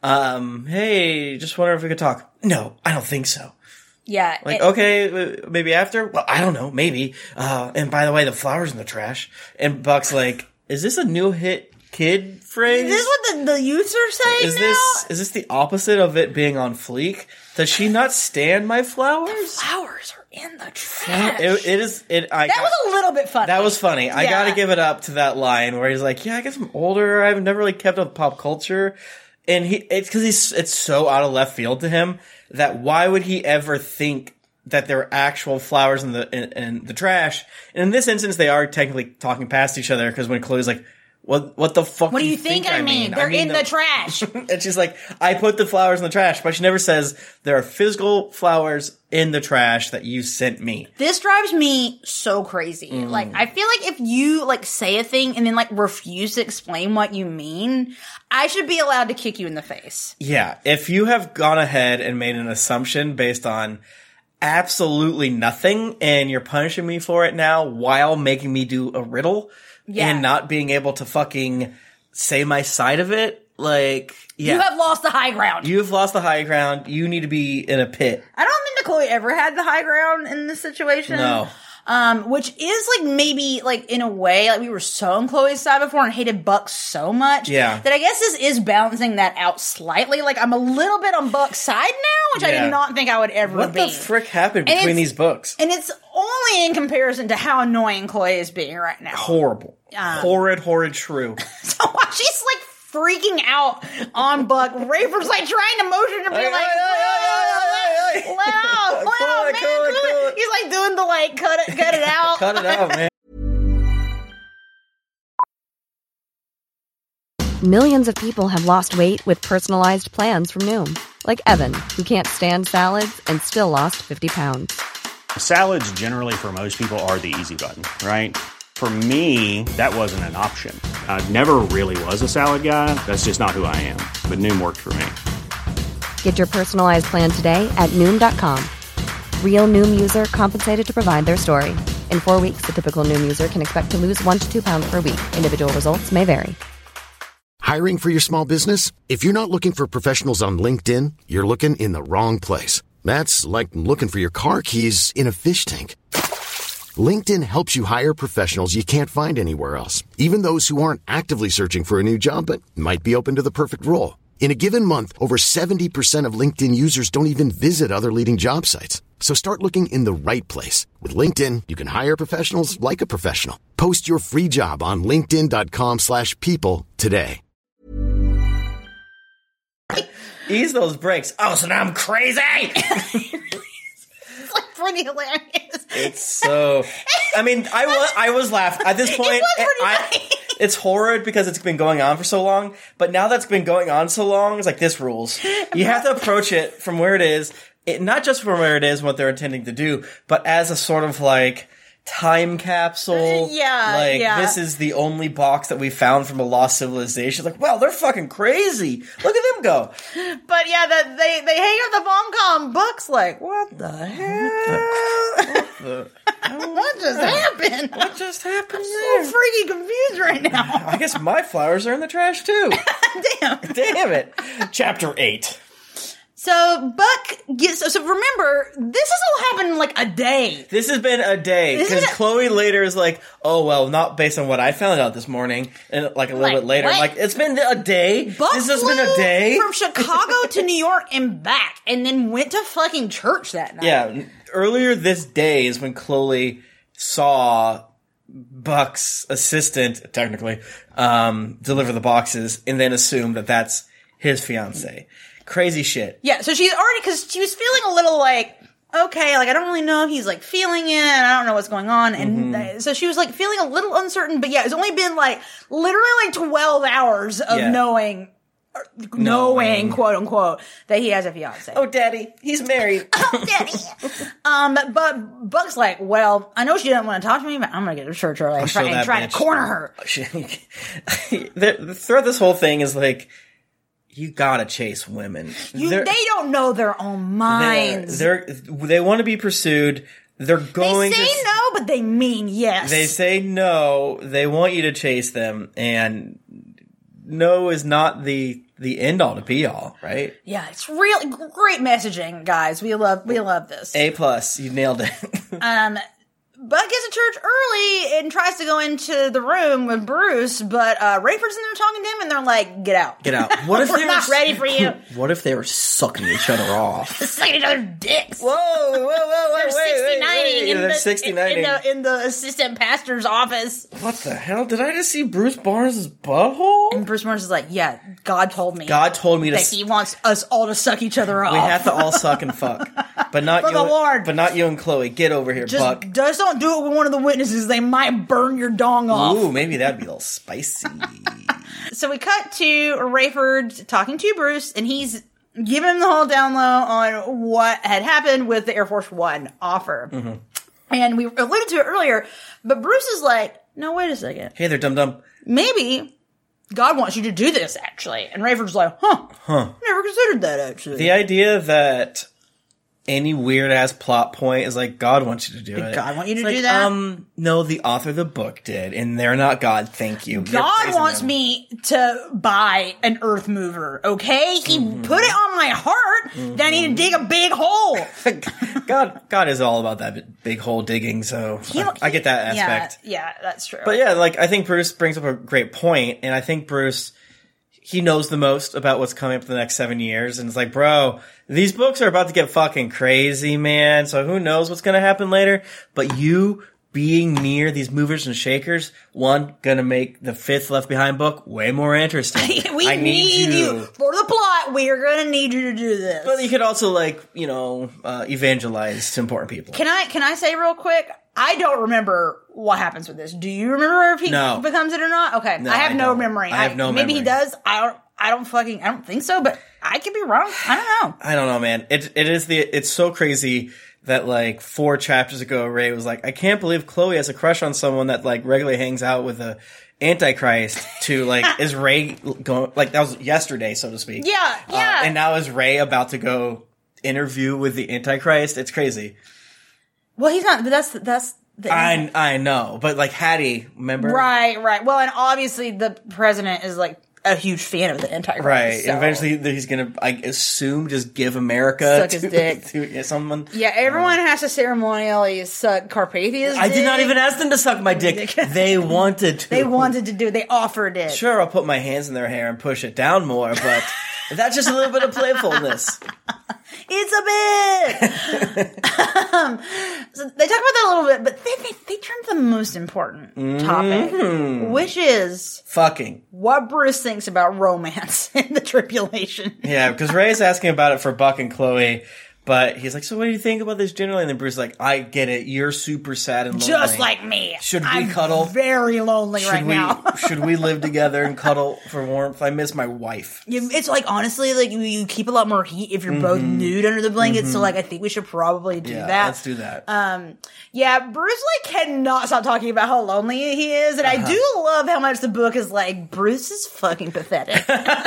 Um, hey, just wondering if we could talk. No, I don't think so. Yeah. Like, it- okay, uh, maybe after? Well, I don't know, maybe. Uh, and by the way, the flowers in the trash. And Buck's like, is this a new hit kid phrase? Is this what the, the youths are saying Is now? this is this the opposite of it being on fleek? Does she not stand my flowers? Flowers are in the trash. It, it is. It. I that got- was a little bit funny. That was funny. I Yeah. gotta give it up to that line where he's like, "Yeah, I guess I'm older. I've never really kept up with pop culture," and he it's because he's it's so out of left field to him that why would he ever think that there are actual flowers in the in, in the trash? And in this instance, they are technically talking past each other because when Chloe's like, "What? What the fuck? What do you think, I mean? They're in the trash." And she's like, I put the flowers in the trash, but she never says there are physical flowers in the trash that you sent me. This drives me so crazy. Mm. Like, I feel like if you, like, say a thing and then, like, refuse to explain what you mean, I should be allowed to kick you in the face. Yeah, if you have gone ahead and made an assumption based on absolutely nothing and you're punishing me for it now while making me do a riddle Yeah. and not being able to fucking say my side of it, like, yeah. You have lost the high ground. You've lost the high ground. You need to be in a pit. I don't think that Chloe ever had the high ground in this situation. No. Um, which is like maybe like in a way, like we were so on Chloe's side before and hated Buck so much. Yeah. That I guess this is balancing that out slightly. Like I'm a little bit on Buck's side now, which I Yeah. did not think I would ever What be. the frick happened And between it's- these books? And it's only in comparison to how annoying Chloe is being right now. Horrible. Um, horrid, horrid shrew. So while she's like freaking out on Buck, Raver's like trying to motion to be Hey, like, hey, hey, hey, hey, hey. let out, let Cool out, it, man, cool it, cool it. cool it. He's like doing the like, cut it, cut it out. Cut it out, man. Millions of people have lost weight with personalized plans from Noom. Like Evan, who can't stand salads and still lost fifty pounds. Salads generally for most people are the easy button, right? For me, that wasn't an option. I never really was a salad guy. That's just not who I am. But Noom worked for me. Get your personalized plan today at Noom dot com. Real Noom user compensated to provide their story. In four weeks, the typical Noom user can expect to lose one to two pounds per week. Individual results may vary. Hiring for your small business? If you're not looking for professionals on LinkedIn, you're looking in the wrong place. That's like looking for your car keys in a fish tank. LinkedIn helps you hire professionals you can't find anywhere else, even those who aren't actively searching for a new job but might be open to the perfect role. In a given month, over seventy percent of LinkedIn users don't even visit other leading job sites. So start looking in the right place. With LinkedIn, you can hire professionals like a professional. Post your free job on linkedin dot com slash people today. Ease those brakes. Oh, so now I'm crazy! It's like pretty hilarious. It's so... I mean, I was, I was laughing. At this point, It was pretty I, nice. it's horrid because it's been going on for so long, but now that's been going on so long, it's like, this rules. You have to approach it from where it is, it, not just from where it is and what they're intending to do, but as a sort of, like, time capsule. Yeah, Like, yeah. this is the only box that we found from a lost civilization. Like, well, they're fucking crazy. Look at them go. But yeah, that they they hang up the bomb com. Buck's like, what the hell? What just happened? What just happened I'm there? so freaking confused right now. I guess my flowers are in the trash, too. Damn. Damn it. Chapter eight. So Buck gets. So remember, this has all happened in like a day. This has been a day, This because is a- Chloe later is like, oh, well, not based on what I found out this morning, and like a little Like, bit later, what? like, it's been a day? Buck This has flew been a day? from Chicago to New York and back, and then went to fucking church that night. Yeah, earlier this day is when Chloe saw Buck's assistant, technically, um, deliver the boxes, and then assumed that that's his fiance. Crazy shit. Yeah, so she's already, because she was feeling a little like, okay, like I don't really know if he's like feeling it, and I don't know what's going on, and Mm-hmm. uh, so she was like feeling a little uncertain. But yeah, it's only been like literally like twelve hours of Yeah. knowing, or knowing, Knowing. quote unquote, that he has a fiance. Oh, daddy, he's married. Oh, daddy. um, but Buck's like, well, I know she didn't want to talk to me, but I'm gonna get to church early and show try, and that try to bitch. corner her. The- Throughout this whole thing is like, you gotta chase women. You, They're- they don't know their own minds. They're, they're they want to be pursued. They're They going say to no, but they mean yes. They say no. They want you to chase them, and no is not the the end all to be all, right? Yeah, it's really great messaging, guys. We love we love this. A plus, you nailed it. Um, Buck gets to church early and tries to go into the room with Bruce, but uh, Rayford's in there talking to him, and they're like, "Get out, Get out. What if We're they not were, ready for you." What if they were sucking each other off? Sucking each other's dicks. Whoa, whoa, whoa, whoa! They're wait, wait, sixty-nining wait. in They're the sixty-nining. in the in the assistant pastor's office. What the hell? Did I just see Bruce Barnes' butthole? And Bruce Barnes is like, "Yeah, God told me God told me to. that s- He wants us all to suck each other off. We have to all suck and fuck, but not For you. the Lord. But not you and Chloe. Get over here, just Buck. just don't do it with one of the witnesses. They might burn your dong off." Ooh, maybe that'd be a little spicy. So we cut to Rayford talking to Bruce, and he's giving him the whole down low on what had happened with the Air Force One offer. Mm-hmm. And we alluded to it earlier, but Bruce is like, no, wait a second. Hey there, dum dum. Maybe God wants you to do this, actually. And Rayford's like, huh, huh. Never considered that, actually. The idea that any weird ass plot point is like, God wants you to do Did it. God want you to It's do like, that? Um, no, the author of the book did, and they're not God. Thank you. You're God praising wants them. me to buy an earth mover, okay? He Mm-hmm. put it on my heart that I need to dig a big hole. God, God is all about that big hole digging, so He- I, I get that aspect. Yeah, yeah, that's true. But yeah, like, I think Bruce brings up a great point, and I think Bruce, he knows the most about what's coming up in the next seven years, and it's like, bro, these books are about to get fucking crazy, man, so who knows what's gonna happen later, but you being near these movers and shakers, one, gonna make the fifth Left Behind book way more interesting. we I need, you. For the plot, we are going to need you to do this. But you could also, like, you know, uh, evangelize to important people. Can I can I say real quick? I don't remember what happens with this. Do you remember if he No. becomes it or not? Okay, No, I have I no don't. memory. I have no maybe he memory. does. I don't. I don't fucking. I don't think so. But I could be wrong. I don't know. I don't know, man. It it is the it's so crazy that like four chapters ago, Ray was like, I can't believe Chloe has a crush on someone that like regularly hangs out with a Antichrist. To like, is Ray going? Like that was yesterday, so to speak. Yeah, yeah. Uh, and now is Ray about to go interview with the Antichrist? It's crazy. Well, he's not. But that's that's. The I I know, but like Hattie, remember? Right, right. Well, and obviously the president is like a huge fan of the Antichrist. Right. So. And eventually he's gonna, I assume, just give America Suck to, his dick. to someone. Yeah, everyone has to ceremonially suck Carpathia's I dick. did not even ask them to suck my dick. They wanted to. They wanted to do it. They offered it. Sure, I'll put my hands in their hair and push it down more, but that's just a little bit of playfulness. It's a bit. um, so they talk about that a little bit, but they they, they turn to the most important topic, Mm-hmm. which is Fucking. what Bruce thinks about romance in the tribulation. Yeah, because Ray's asking about it for Buck and Chloe, but he's like, so what do you think about this generally? And then Bruce's like, I get it. You're super sad and lonely. Just like me. Should we I'm cuddle? Very lonely Should right we, now. should we live together and cuddle for warmth? I miss my wife. You- It's like, honestly, like, you, you keep a lot more heat if you're both nude under the blanket, so, like, I think we should probably do Yeah, that. let's do that. Um, yeah, Bruce, like, cannot stop talking about how lonely he is, and Uh-huh. I do love how much the book is like, Bruce is fucking pathetic.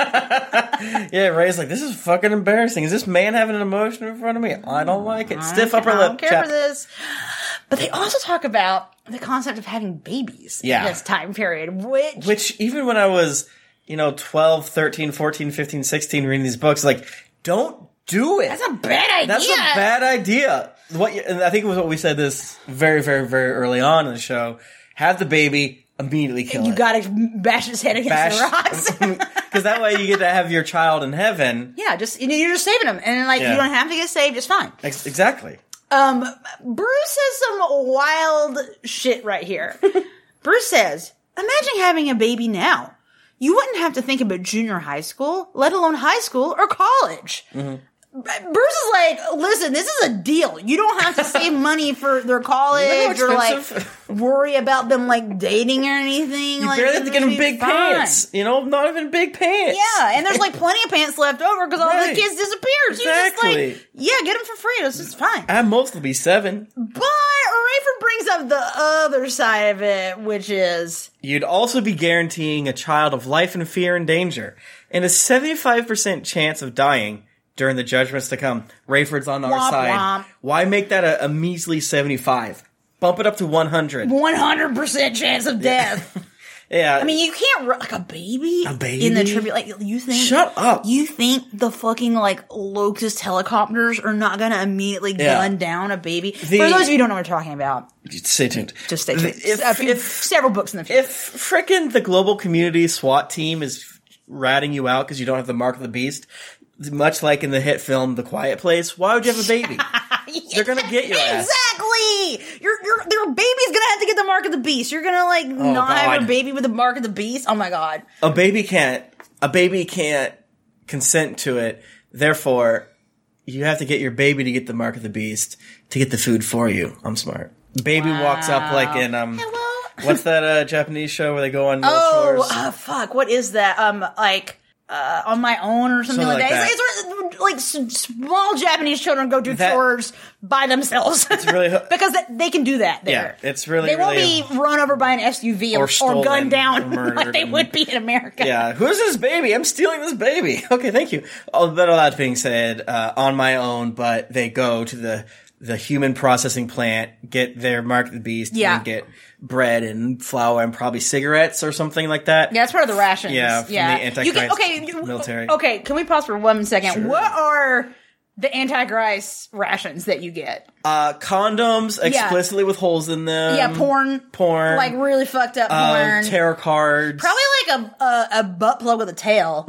Yeah, Ray's like, this is fucking embarrassing. Is this man having an emotion in front of me? I don't like it. Stiff upper I lip. don't care chap. for this. But they also talk about the concept of having babies Yeah. in this time period, which... Which, even when I was, you know, twelve, thirteen, fourteen, fifteen, sixteen, reading these books, like, don't do it. That's a bad idea. That's a bad idea. What, you, and I think it was what we said this very, very, very early on in the show. Have the baby, immediately kill You it. gotta bash his head against the rocks. Because that way you get to have your child in heaven. Yeah, just you know, you're just saving him, and like Yeah. you don't have to get saved. It's fine. Ex- exactly. Um, Bruce says some wild shit right here. Bruce says, "Imagine having a baby now. You wouldn't have to think about junior high school, let alone high school or college." Mm-hmm. Bruce is like, listen, this is a deal. You don't have to save money for their college You know or how like expensive- worry about them like dating or anything. You like, barely have to this get them would be big fine. pants. You know, not even big pants. Yeah, and there's like plenty of pants left over because all Right. the kids disappeared. So you're just Exactly. like, yeah, get them for free. It's just fine. At most, it'll be seven. But Rayford brings up the other side of it, which is You'd also be guaranteeing a child of life and fear and danger, and a seventy-five percent chance of dying during the judgments to come. Rayford's on our Womp side. womp. Why make that a, a measly seventy-five? Bump it up to one hundred. one hundred percent chance of death. Yeah. I mean, you can't ru- like a baby, A baby? in the tribute. Like you think? Shut up. You think the fucking like Locust helicopters are not going to immediately Yeah. gun down a baby? The- For those of you who don't know what we're talking about, Stay tuned. just stay tuned. If, a few, if, several books in the future. if frickin' the global community SWAT team is ratting you out because you don't have the mark of the beast, much like in the hit film The Quiet Place, why would you have a baby? They're gonna get your ass. Exactly. Your your your baby's gonna have to get the mark of the beast. You're gonna like not have God. a baby with the mark of the beast. Oh my god. A baby can't. A baby can't consent to it. Therefore, you have to get your baby to get the mark of the beast to get the food for you. I'm smart. Baby walks up like in um. Hello. What's that uh, Japanese show where they go on North Oh, Shores? uh, fuck. What is that? Um, like. Uh, on my own or something, Something like like that. that. It's, it's like s- small Japanese children go do That- chores by themselves. It's really- because th- they can do that there. Yeah, it's really, They won't really- be run over by an S U V or, Or or stolen gunned down or murdered like they and- would be in America. Yeah, who's this baby? I'm stealing this baby. Okay, thank you. All that, all that being said, uh, on my own, but they go to the the human processing plant, get their mark of the beast, Yeah. and get bread and flour and probably cigarettes or something like that. Yeah, that's part of the rations. Yeah, from the Antichrist You get- okay, you- military. Okay, can we pause for one second? Sure. What are the Antichrist rations that you get? Uh, condoms Yeah. explicitly with holes in them. yeah, porn. porn, Like really fucked up uh, porn. tarot cards. Probably like a, a a butt plug with a tail.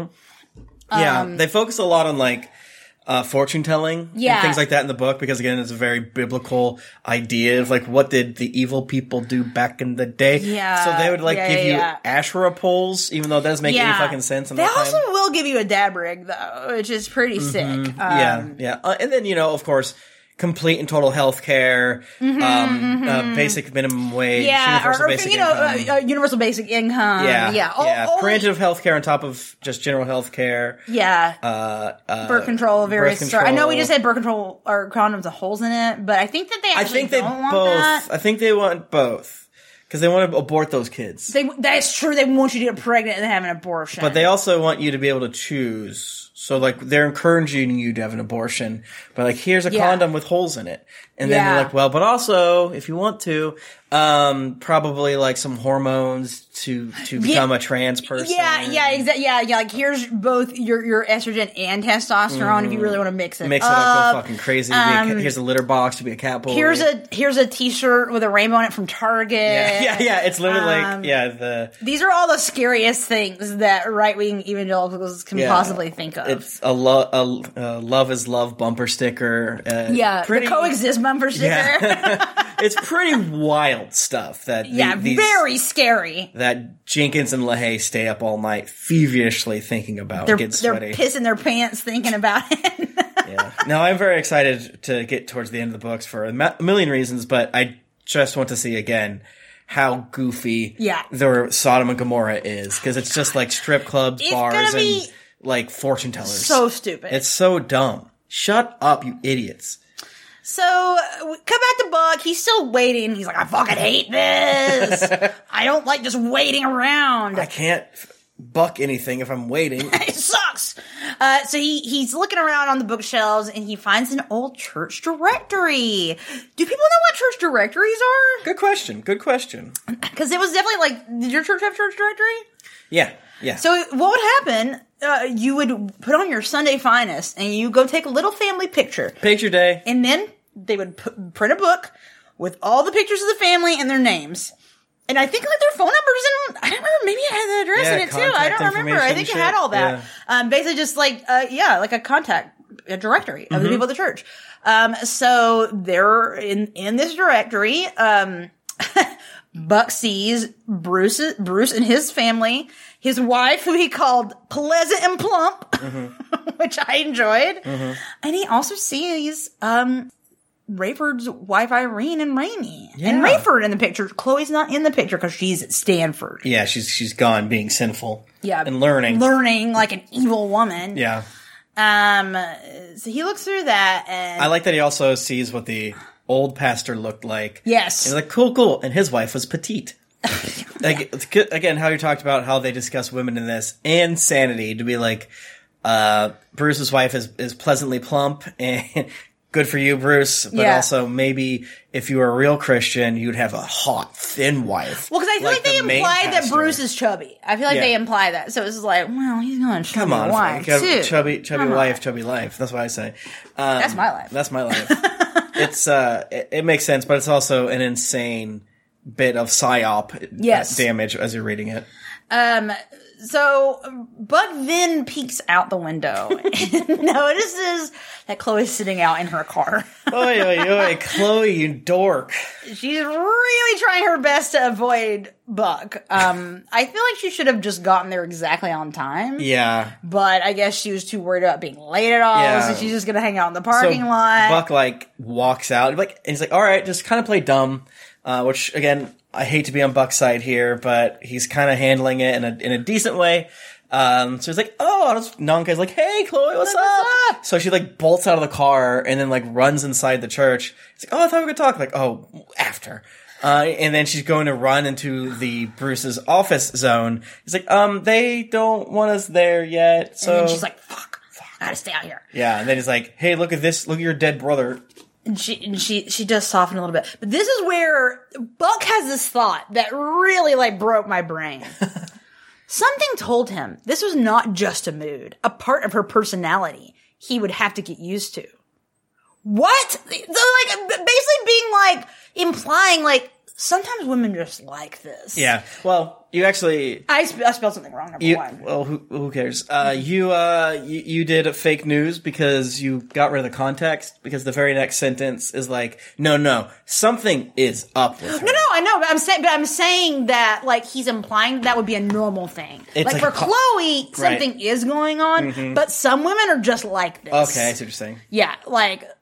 Yeah, Um, they focus a lot on like uh, fortune telling Yeah. and things like that in the book because again, it's a very biblical idea of like what did the evil people do back in the day. Yeah. So they would like Yeah, give yeah, you yeah. Asherah poles, even though it doesn't make any fucking sense. In They that also time. will give you a dab rig though, which is pretty sick. Um, yeah, yeah, uh, and then you know, of course, complete and total health care, Mm-hmm, um, mm-hmm. Uh, basic minimum wage, Yeah, universal or, or basic you know, income. uh, uh, universal basic income. yeah, yeah, all, yeah. all Preventive health care on top of just general health care. yeah. Uh, uh, birth control of various birth sorts. I know we control. just said birth control or condoms with holes in it, but I think that they I actually think they don't want both. that. I think they want both because they want to abort those kids. They, that's true. They want you to get pregnant and have an abortion. But they also want you to be able to choose. So, like, they're encouraging you to have an abortion. But, like, here's a Yeah. condom with holes in it. And then Yeah. they're like, well, but also, if you want to, um, probably, like, some hormones to to become a trans person. Yeah, yeah, exactly. Yeah, yeah. Like here's both your your estrogen and testosterone if you really want to mix it. Mix it up. up, go fucking crazy. To be a Um, ca- here's a litter box to be a cat boy. Here's a here's a T-shirt with a rainbow on it from Target. Yeah, yeah, yeah. It's literally Um, like, yeah, the... These are all the scariest things that right wing evangelicals can Yeah. possibly think of. It's a, lo- a, a love is love bumper sticker. Uh, yeah, pretty, the coexist bumper sticker. Yeah. It's pretty wild stuff that the- Yeah, these, very scary. that Jenkins and LaHaye stay up all night feverishly thinking about. They're Get they're sweaty. pissing their pants thinking about it. Yeah. Now I'm very excited to get towards the end of the books for a ma- a million reasons, but I just want to see again how goofy Yeah. their Sodom and Gomorrah is, because it's just like strip clubs, It's bars, gonna be and like fortune tellers. so stupid. It's so dumb. Shut up, you idiots. So, uh, we come back to Buck. He's still waiting. He's like, I fucking hate this. I don't like just waiting around. I can't f- buck anything if I'm waiting. It sucks. Uh, so he, he's looking around on the bookshelves and he finds an old church directory. Do people know what church directories are? Good question. Good question. Because it was definitely like, did your church have church directory? Yeah. Yeah. So what would happen, uh, you would put on your Sunday finest and you go take a little family picture. Picture day. And then they would put, print a book with all the pictures of the family and their names. And I think like their phone numbers and I don't remember, maybe it had the address Yeah, in it too. I contact don't remember. I information think it shit. had all that. Yeah. Um, basically just like, uh, yeah, like a contact, a directory of Mm-hmm. the people of the church. Um, so they're in, in this directory, um, Buck sees Bruce, Bruce and his family, his wife, who he called Pleasant and Plump, Mm-hmm. which I enjoyed. And he also sees, um, Rayford's wife Irene and Rainey. And Yeah. Rayford in the picture. Chloe's not in the picture because she's at Stanford. Yeah, she's she's gone being sinful. Yeah. And learning. Learning like an evil woman. Yeah. Um, so he looks through that and I like that he also sees what the old pastor looked like. Yes. And he's like, cool, cool. And his wife was petite. Like, it's good- again, how you talked about how they discuss women in this and sanity to be like, uh, Bruce's wife is, is pleasantly plump and good for you, Bruce. But Yeah. also maybe if you were a real Christian, you'd have a hot, thin wife. Well, because I feel like, they the main imply that pastor. Bruce is chubby. I feel like Yeah. they imply that. So it's just like, well, he's going to Come on, wife Frank. too. chubby, chubby Come on. wife, chubby life. That's what I say. Um, That's my life. That's my life. It's uh, it, it makes sense, but it's also an insane bit of psyop Yes. damage as you're reading it. Um, so Buck then peeks out the window and notices that Chloe's sitting out in her car. Oi, oi, oi, Chloe, you dork. She's really trying her best to avoid Buck. Um, I feel like she should have just gotten there exactly on time. Yeah. But I guess she was too worried about being late at all, Yeah. so she's just gonna hang out in the parking so lot. Buck like walks out, like, and he's like, "All right, just kind of play dumb." Uh, which again, I hate to be on Buck's side here, but he's kind of handling it in a in a decent way. Um, so he's like, "Oh," I'll just Nonka's like, "Hey, Chloe, what's, What's up? up?" So she like bolts out of the car and then like runs inside the church. He's like, "Oh, I thought we could talk." Like, "Oh, after." Uh, and then she's going to run into the Bruce's office zone. He's like, "Um, they don't want us there yet." So and then she's like, fuck, fuck, I gotta stay out here. "Yeah." And then he's like, "Hey, look at this! Look at your dead brother." And she, and she, she does soften a little bit. But this is where Buck has this thought that really, like, broke my brain. Something told him this was not just a mood, a part of her personality he would have to get used to. What? So, like, basically being like, implying, like, sometimes women just like this. Yeah. Well, you actually. I, sp- I spelled something wrong, number You, one. well, who, who cares? Uh, you, uh, you, you did fake news because you got rid of the context, because the very next sentence is like, no, no, something is up with her. No, no, I know, but I'm saying, but I'm saying that like he's implying that would be a normal thing. It's like like for a co- Chloe, something is going on, but some women are just like this. Okay, I see what you're saying. Yeah, like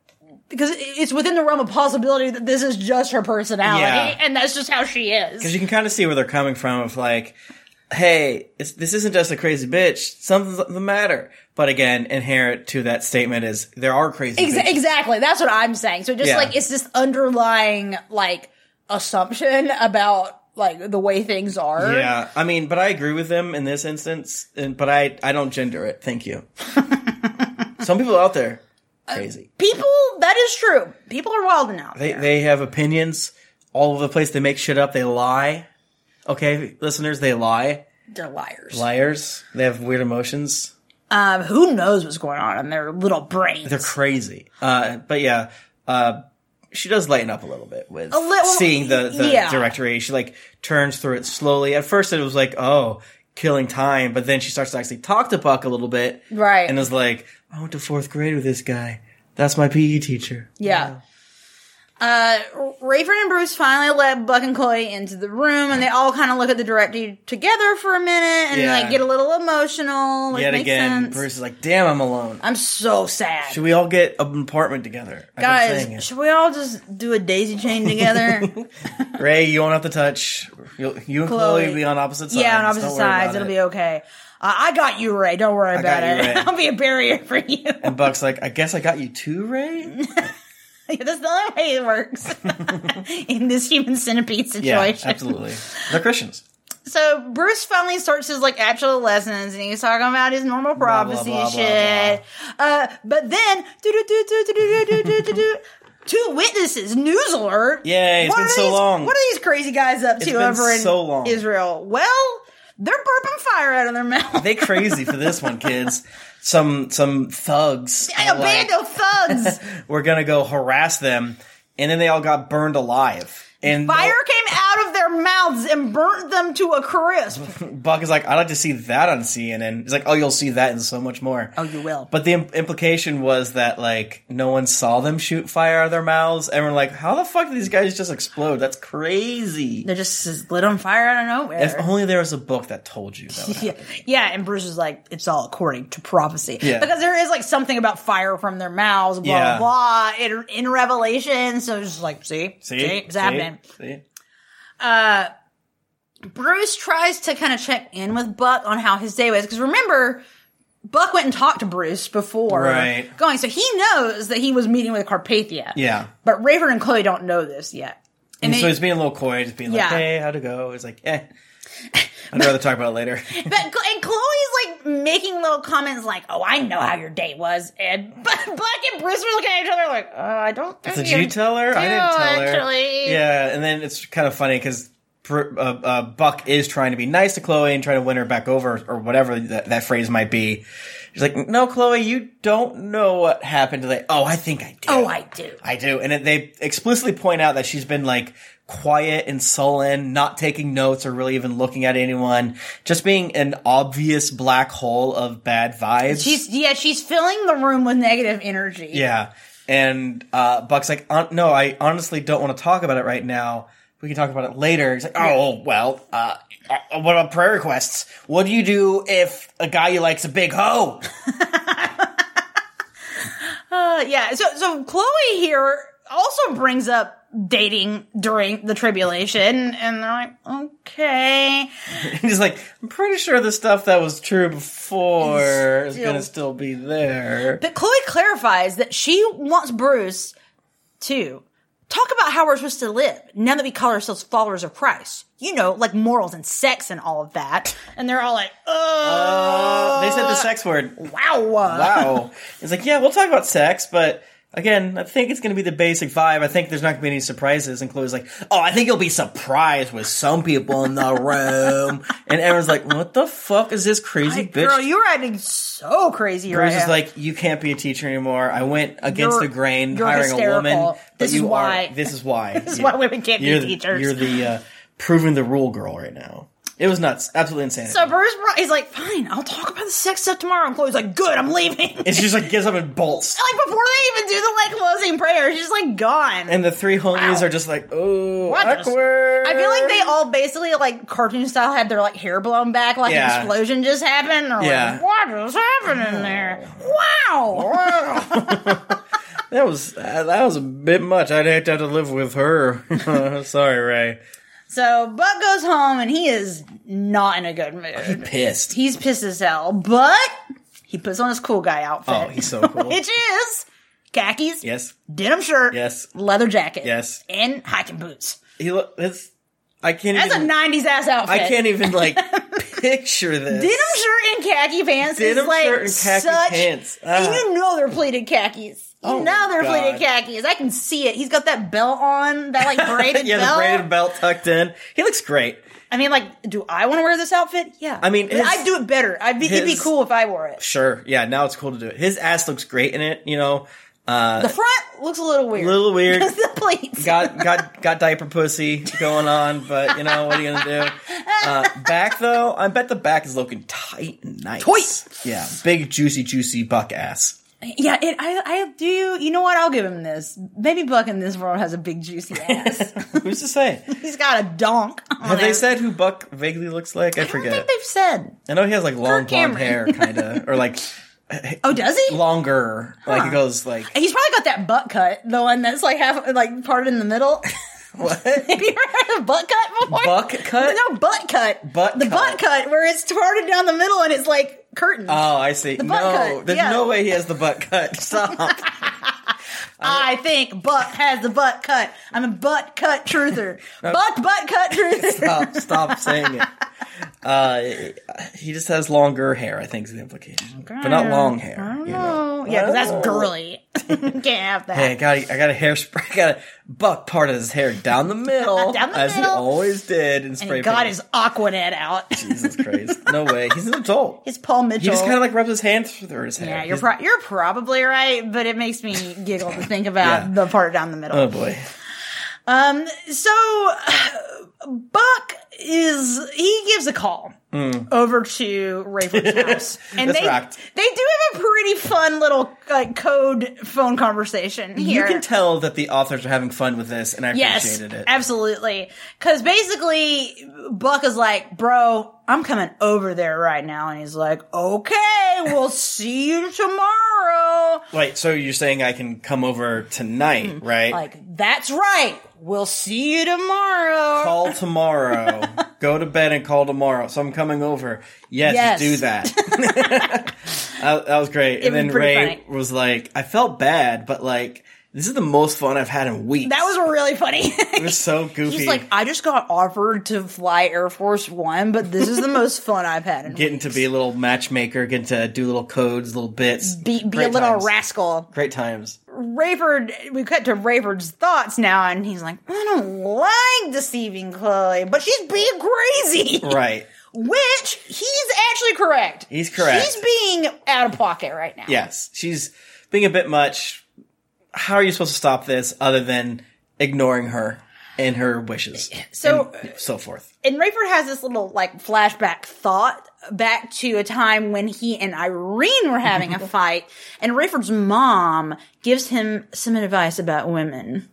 because it's within the realm of possibility that this is just her personality, Yeah. and that's just how she is. Because you can kind of see where they're coming from of like, hey, it's, this isn't just a crazy bitch. Something's the matter. But again, inherent to that statement is there are crazy Exa- bitches. Exactly. That's what I'm saying. So just Yeah. like, it's this underlying, like, assumption about, like, the way things are. Yeah. I mean, but I agree with them in this instance, and, but I, I don't gender it. Thank you. Some people out there, crazy. People, that is true. People are wild out They, there. they have opinions all over the place. They make shit up. They lie. Okay, listeners, they lie. They're liars. Liars. They have weird emotions. Um, who knows what's going on in their little brains? They're crazy. Uh, but yeah, uh, she does lighten up a little bit with A little- seeing the, the yeah. directory. She like turns through it slowly. At first it was like, oh, killing time. But then she starts to actually talk to Buck a little bit. Right. And is like, I went to fourth grade with this guy. That's my P E teacher. Yeah. Uh, Rayford and Bruce finally let Buck and Chloe into the room, and they all kind of look at the directory together for a minute, and Yeah. like get a little emotional. Which Yet makes again, sense. Bruce is like, damn, I'm alone. I'm so sad. Should we all get an apartment together? I've been saying Guys, it. should we all just do a daisy chain together? Ray, you won't have to touch. You'll, you and Chloe, Chloe. will be on opposite sides. Yeah, on opposite Don't worry sides. about It'll it. be okay. Uh, I got you, Ray. Don't worry I about got you, it. Ray. I'll be a barrier for you. And Buck's like, I guess I got you too, Ray? That's the only way it works in this human centipede Yeah, situation. absolutely. They're Christians. So Bruce finally starts his like actual lessons, and he's talking about his normal Blah, blah, prophecy blah, blah, shit. Uh, but then, do do do do do do do do do do. Two witnesses, news alert. Yay, it's What been are so these- long. What are these crazy guys up It's to been over in so long. Israel? Well, they're burping fire out of their mouth. They crazy for this one, kids. Some some thugs. a are like, band of thugs. we're gonna go harass them, and then they all got burned alive. And Fire came out of their mouths and burnt them to a crisp. Buck is like, I'd like to see that on C N N. He's like, oh, you'll see that and so much more. Oh, you will. But the im- implication was that, like, no one saw them shoot fire out of their mouths. And we're like, how the fuck did these guys just explode? That's crazy. They just lit on fire out of nowhere. If only there was a book that told you that would Yeah, happen. yeah, and Bruce is like, it's all according to prophecy. Yeah. Because there is like something about fire from their mouths, blah, Yeah. blah, blah, in, in Revelation. So it's just like, see? See? It's See? happening. See? Bruce tries to kind of check in with Buck on how his day was. Because remember, Buck went and talked to Bruce before Right. going. So he knows that he was meeting with Carpathia. Yeah. But Rayford and Chloe don't know this yet. And, And so they- he's being a little coy, just being like, Yeah. hey, how'd it go? He's like, eh. I'd rather talk about it later. But and Chloe's like making little comments like, "Oh, I know how your date was," and Buck and Bruce are looking at each other like, "Uh, I don't think Did you you tell her? I do, didn't tell her. actually." Yeah, and then it's kind of funny because uh, uh, Buck is trying to be nice to Chloe and trying to win her back over, or whatever that, that phrase might be. She's like, no, Chloe, you don't know what happened today. Oh, I think I do. Oh, I do. I do. And it, they explicitly point out that she's been like quiet and sullen, not taking notes or really even looking at anyone, just being an obvious black hole of bad vibes. She's yeah, she's filling the room with negative energy. Yeah. And uh, Buck's like, uh, no, I honestly don't want to talk about it right now. We can talk about it later. He's like, oh, well, uh, uh, what about prayer requests? What do you do if a guy you like's a big hoe? Uh, yeah. So so Chloe here also brings up dating during the tribulation, and they're like, okay. He's like, I'm pretty sure the stuff that was true before is Still- going to still be there. But Chloe clarifies that she wants Bruce to talk about how we're supposed to live now that we call ourselves followers of Christ. You know, like morals and sex and all of that. And they're all like, oh. Uh, they said the sex word. Wow. Wow. It's like, yeah, we'll talk about sex, but again, I think it's going to be the basic vibe. I think there's not going to be any surprises. And Chloe's like, oh, I think you'll be surprised with some people in the room. And everyone's like, what the fuck is this crazy Like, bitch? girl, you're acting so crazy Bruce right is now. like, you can't be a teacher anymore. I went against You're- the grain you're hiring a woman. hysterical. But This is you why- Are, this is why. This is You- why women can't be you're the- teachers. You're the uh, proving the rule girl right now. It was nuts. Absolutely insane. So Bruce, he's like, fine, I'll talk about the sex stuff tomorrow. And Chloe's like, good, I'm leaving. and she just like gets up and bolts. Like, before they even do the, like, closing prayer, she's, like, gone. And the three homies Wow. are just like, oh, What just- awkward. I feel like they all basically, like, cartoon style had their, like, hair blown back, like Yeah. an explosion just happened. They're Yeah. like, what is happening there? Wow! That was uh, that was a bit much. I'd hate to have to live with her. Sorry, Ray. So Buck goes home and he is not in a good mood. Pissed. He's pissed as hell, but he puts on his cool guy outfit. Oh, he's so cool. Which is khakis, Yes. denim shirt, Yes. leather jacket, Yes. and hiking boots. He look. It's. I can't That's even. a nineties ass outfit. I can't even like picture this. Denim shirt and khaki pants Denim is like shirt and khaki such, pants. and Ah. you know they're pleated khakis. You Oh, know they're God. pleated khakis. I can see it. He's got that belt on, that like braided yeah, belt. the braided belt tucked in. He looks great. I mean, like, do I want to wear this outfit? Yeah. I mean, But his- I'd do it better. I'd be, it'd be his- cool if I wore it. Sure. Yeah. Now it's cool to do it. His ass looks great in it. You know. Uh, The front looks a little weird. little weird. Because the pleats. got got got diaper pussy going on, but you know what are you gonna do? Uh, back though, I bet the back is looking tight and nice. Tight. Yeah, big juicy juicy buck ass. Yeah, it, I, I do. You know what? I'll give him this. Maybe Buck in this world has a big juicy ass. Who's to say? He's got a donk. on Have they it. said who Buck vaguely looks like? I, I don't forget. think they've said. I know he has like long Kirk blonde Cameron. hair, kind of, or like Oh, does he? longer. Like Huh. it goes like He's probably got that butt cut, the one that's like half, like parted in the middle. what? Have you ever heard of butt cut before? Buck cut? No, butt cut. Butt the cut. butt cut where it's parted down the middle and it's like curtains. Oh, I see. butt No, cut, there's yeah. no way he has the butt cut. Stop. I think Buck has the butt cut. I'm a butt cut truther. Buck butt cut truther. Stop, stop saying it. Uh, he just has longer hair, I think is the implication. But not long hair. I don't you know. know. Yeah, because that's girly. Can't have that. Hey, I got, I got a hairspray. I got a Buck parted his hair down the middle. Down the as middle. he always did. And and spray he got painted. his Aquanet out. Jesus Christ. No way. He's an adult. It's Paul Mitchell. He just kind of like rubs his hand through his hair. Yeah, you're He's- pro- you're probably right, but it makes me giggle to think about Yeah. the part down the middle. Oh boy. Um, so Buck is he gives a call over to Rayford's house, and That's they rocked. they do have a pretty fun little like code phone conversation You here. can tell that the authors are having fun with this, and I Yes, appreciated it. absolutely. Because basically, Buck is like, "Bro, I'm coming over there right now," and he's like, "Okay, we'll see you tomorrow." Wait, so you're saying I can come over tonight, right? Like, that's right. We'll see you tomorrow. Call tomorrow. Go to bed and call tomorrow. So I'm coming over. Yes, Yes. do that. that. That was great. It and was then pretty Ray funny. was like, I felt bad, but like, this is the most fun I've had in weeks. That was really funny. It was so goofy. He's like, I just got offered to fly Air Force One, but this is the most fun I've had in getting to be a little matchmaker, getting to do little codes, little bits. Be, be a Great little times. rascal. Great times. Rayford, we cut to Rayford's thoughts now, and he's like, I don't like deceiving Chloe, but she's being crazy. Right. Which, he's actually correct. He's correct. She's being out of pocket right now. Yes. She's being a bit much. How are you supposed to stop this other than ignoring her and her wishes? So- and so forth. And Rayford has this little, like, flashback thought back to a time when he and Irene were having a fight, and Rayford's mom gives him some advice about women.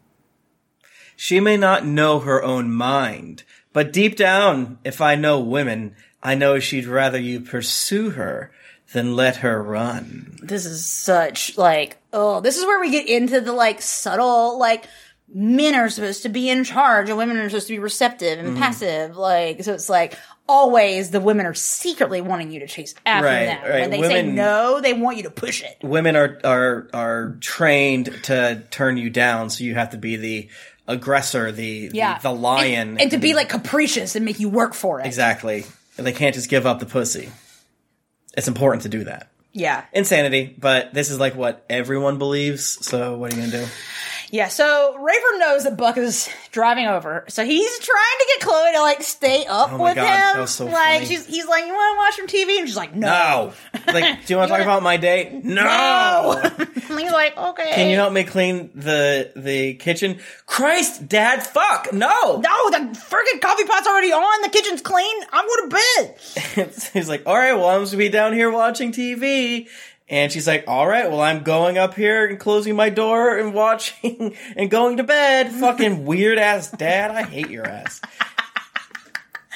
She may not know her own mind, but deep down, if I know women, I know she'd rather you pursue her than let her run. This is such, like, oh, this is where we get into the, like, subtle, like, men are supposed to be in charge and women are supposed to be receptive and passive. Like, so it's like, always the women are secretly wanting you to chase after Right, them. right. When they say Women- no, they want you to push it. Women are, are, are trained to turn you down, so you have to be the aggressor, the, Yeah. the, the lion. And, and to be, like, capricious and make you work for it. Exactly. They can't just give up the pussy. It's important to do that. Yeah. Insanity, but this is like what everyone believes, so what are you gonna do? Yeah, so Rayford knows that Buck is driving over, so he's trying to get Chloe to, like, stay up Oh my with God, him. that was so like, funny. she's, he's like, you want to watch some T V? And she's like, no. No! Like, do you want to talk about my date? No! And he's like, okay. Can you help me clean the the kitchen? Christ, Dad, fuck! No! No, the freaking coffee pot's already on. The kitchen's clean. I'm going to bed. He's like, alright, well, I'm supposed to be down here watching T V. And she's like, alright, well, I'm going up here and closing my door and watching and going to bed. Fucking weird ass dad. I hate your ass.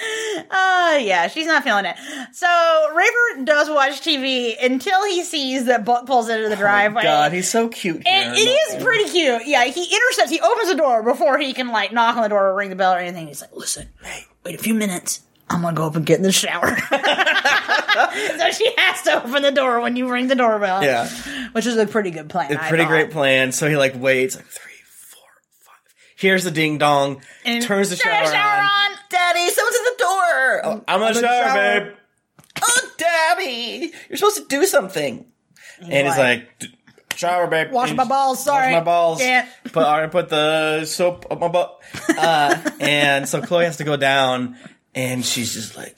Uh, yeah, she's not feeling it. So Raver does watch T V until he sees that Buck pulls into the driveway. Oh God, he's so cute here. And it is pretty cute. Yeah, he intercepts, he opens the door before he can, like, knock on the door or ring the bell or anything. He's like, listen, hey, wait a few minutes. I'm gonna go up and get in the shower. So she has to open the door when you ring the doorbell. Yeah. Which is a pretty good plan. A I pretty thought. great plan. So he, like, waits, like, three, four, five. Here's the ding dong. And turns the turn shower, the shower on. on. Daddy, someone's at the door. Oh, I'm on the shower, shower. babe. Oh, Daddy, you're supposed to do something. And he's like, "D- shower, babe. Wash And my balls, sorry. Wash my balls. Can't. Put, I put the soap up my butt. Uh, and so Chloe has to go down, and she's just like,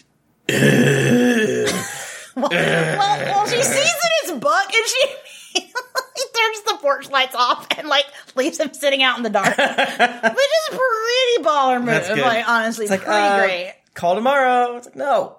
well, well, she sees that it's Buck, and she he turns the porch lights off and, like, leaves him sitting out in the dark. Which is a pretty baller move. That's good. Like, honestly, it's like, pretty uh, great. Call tomorrow. It's like, no.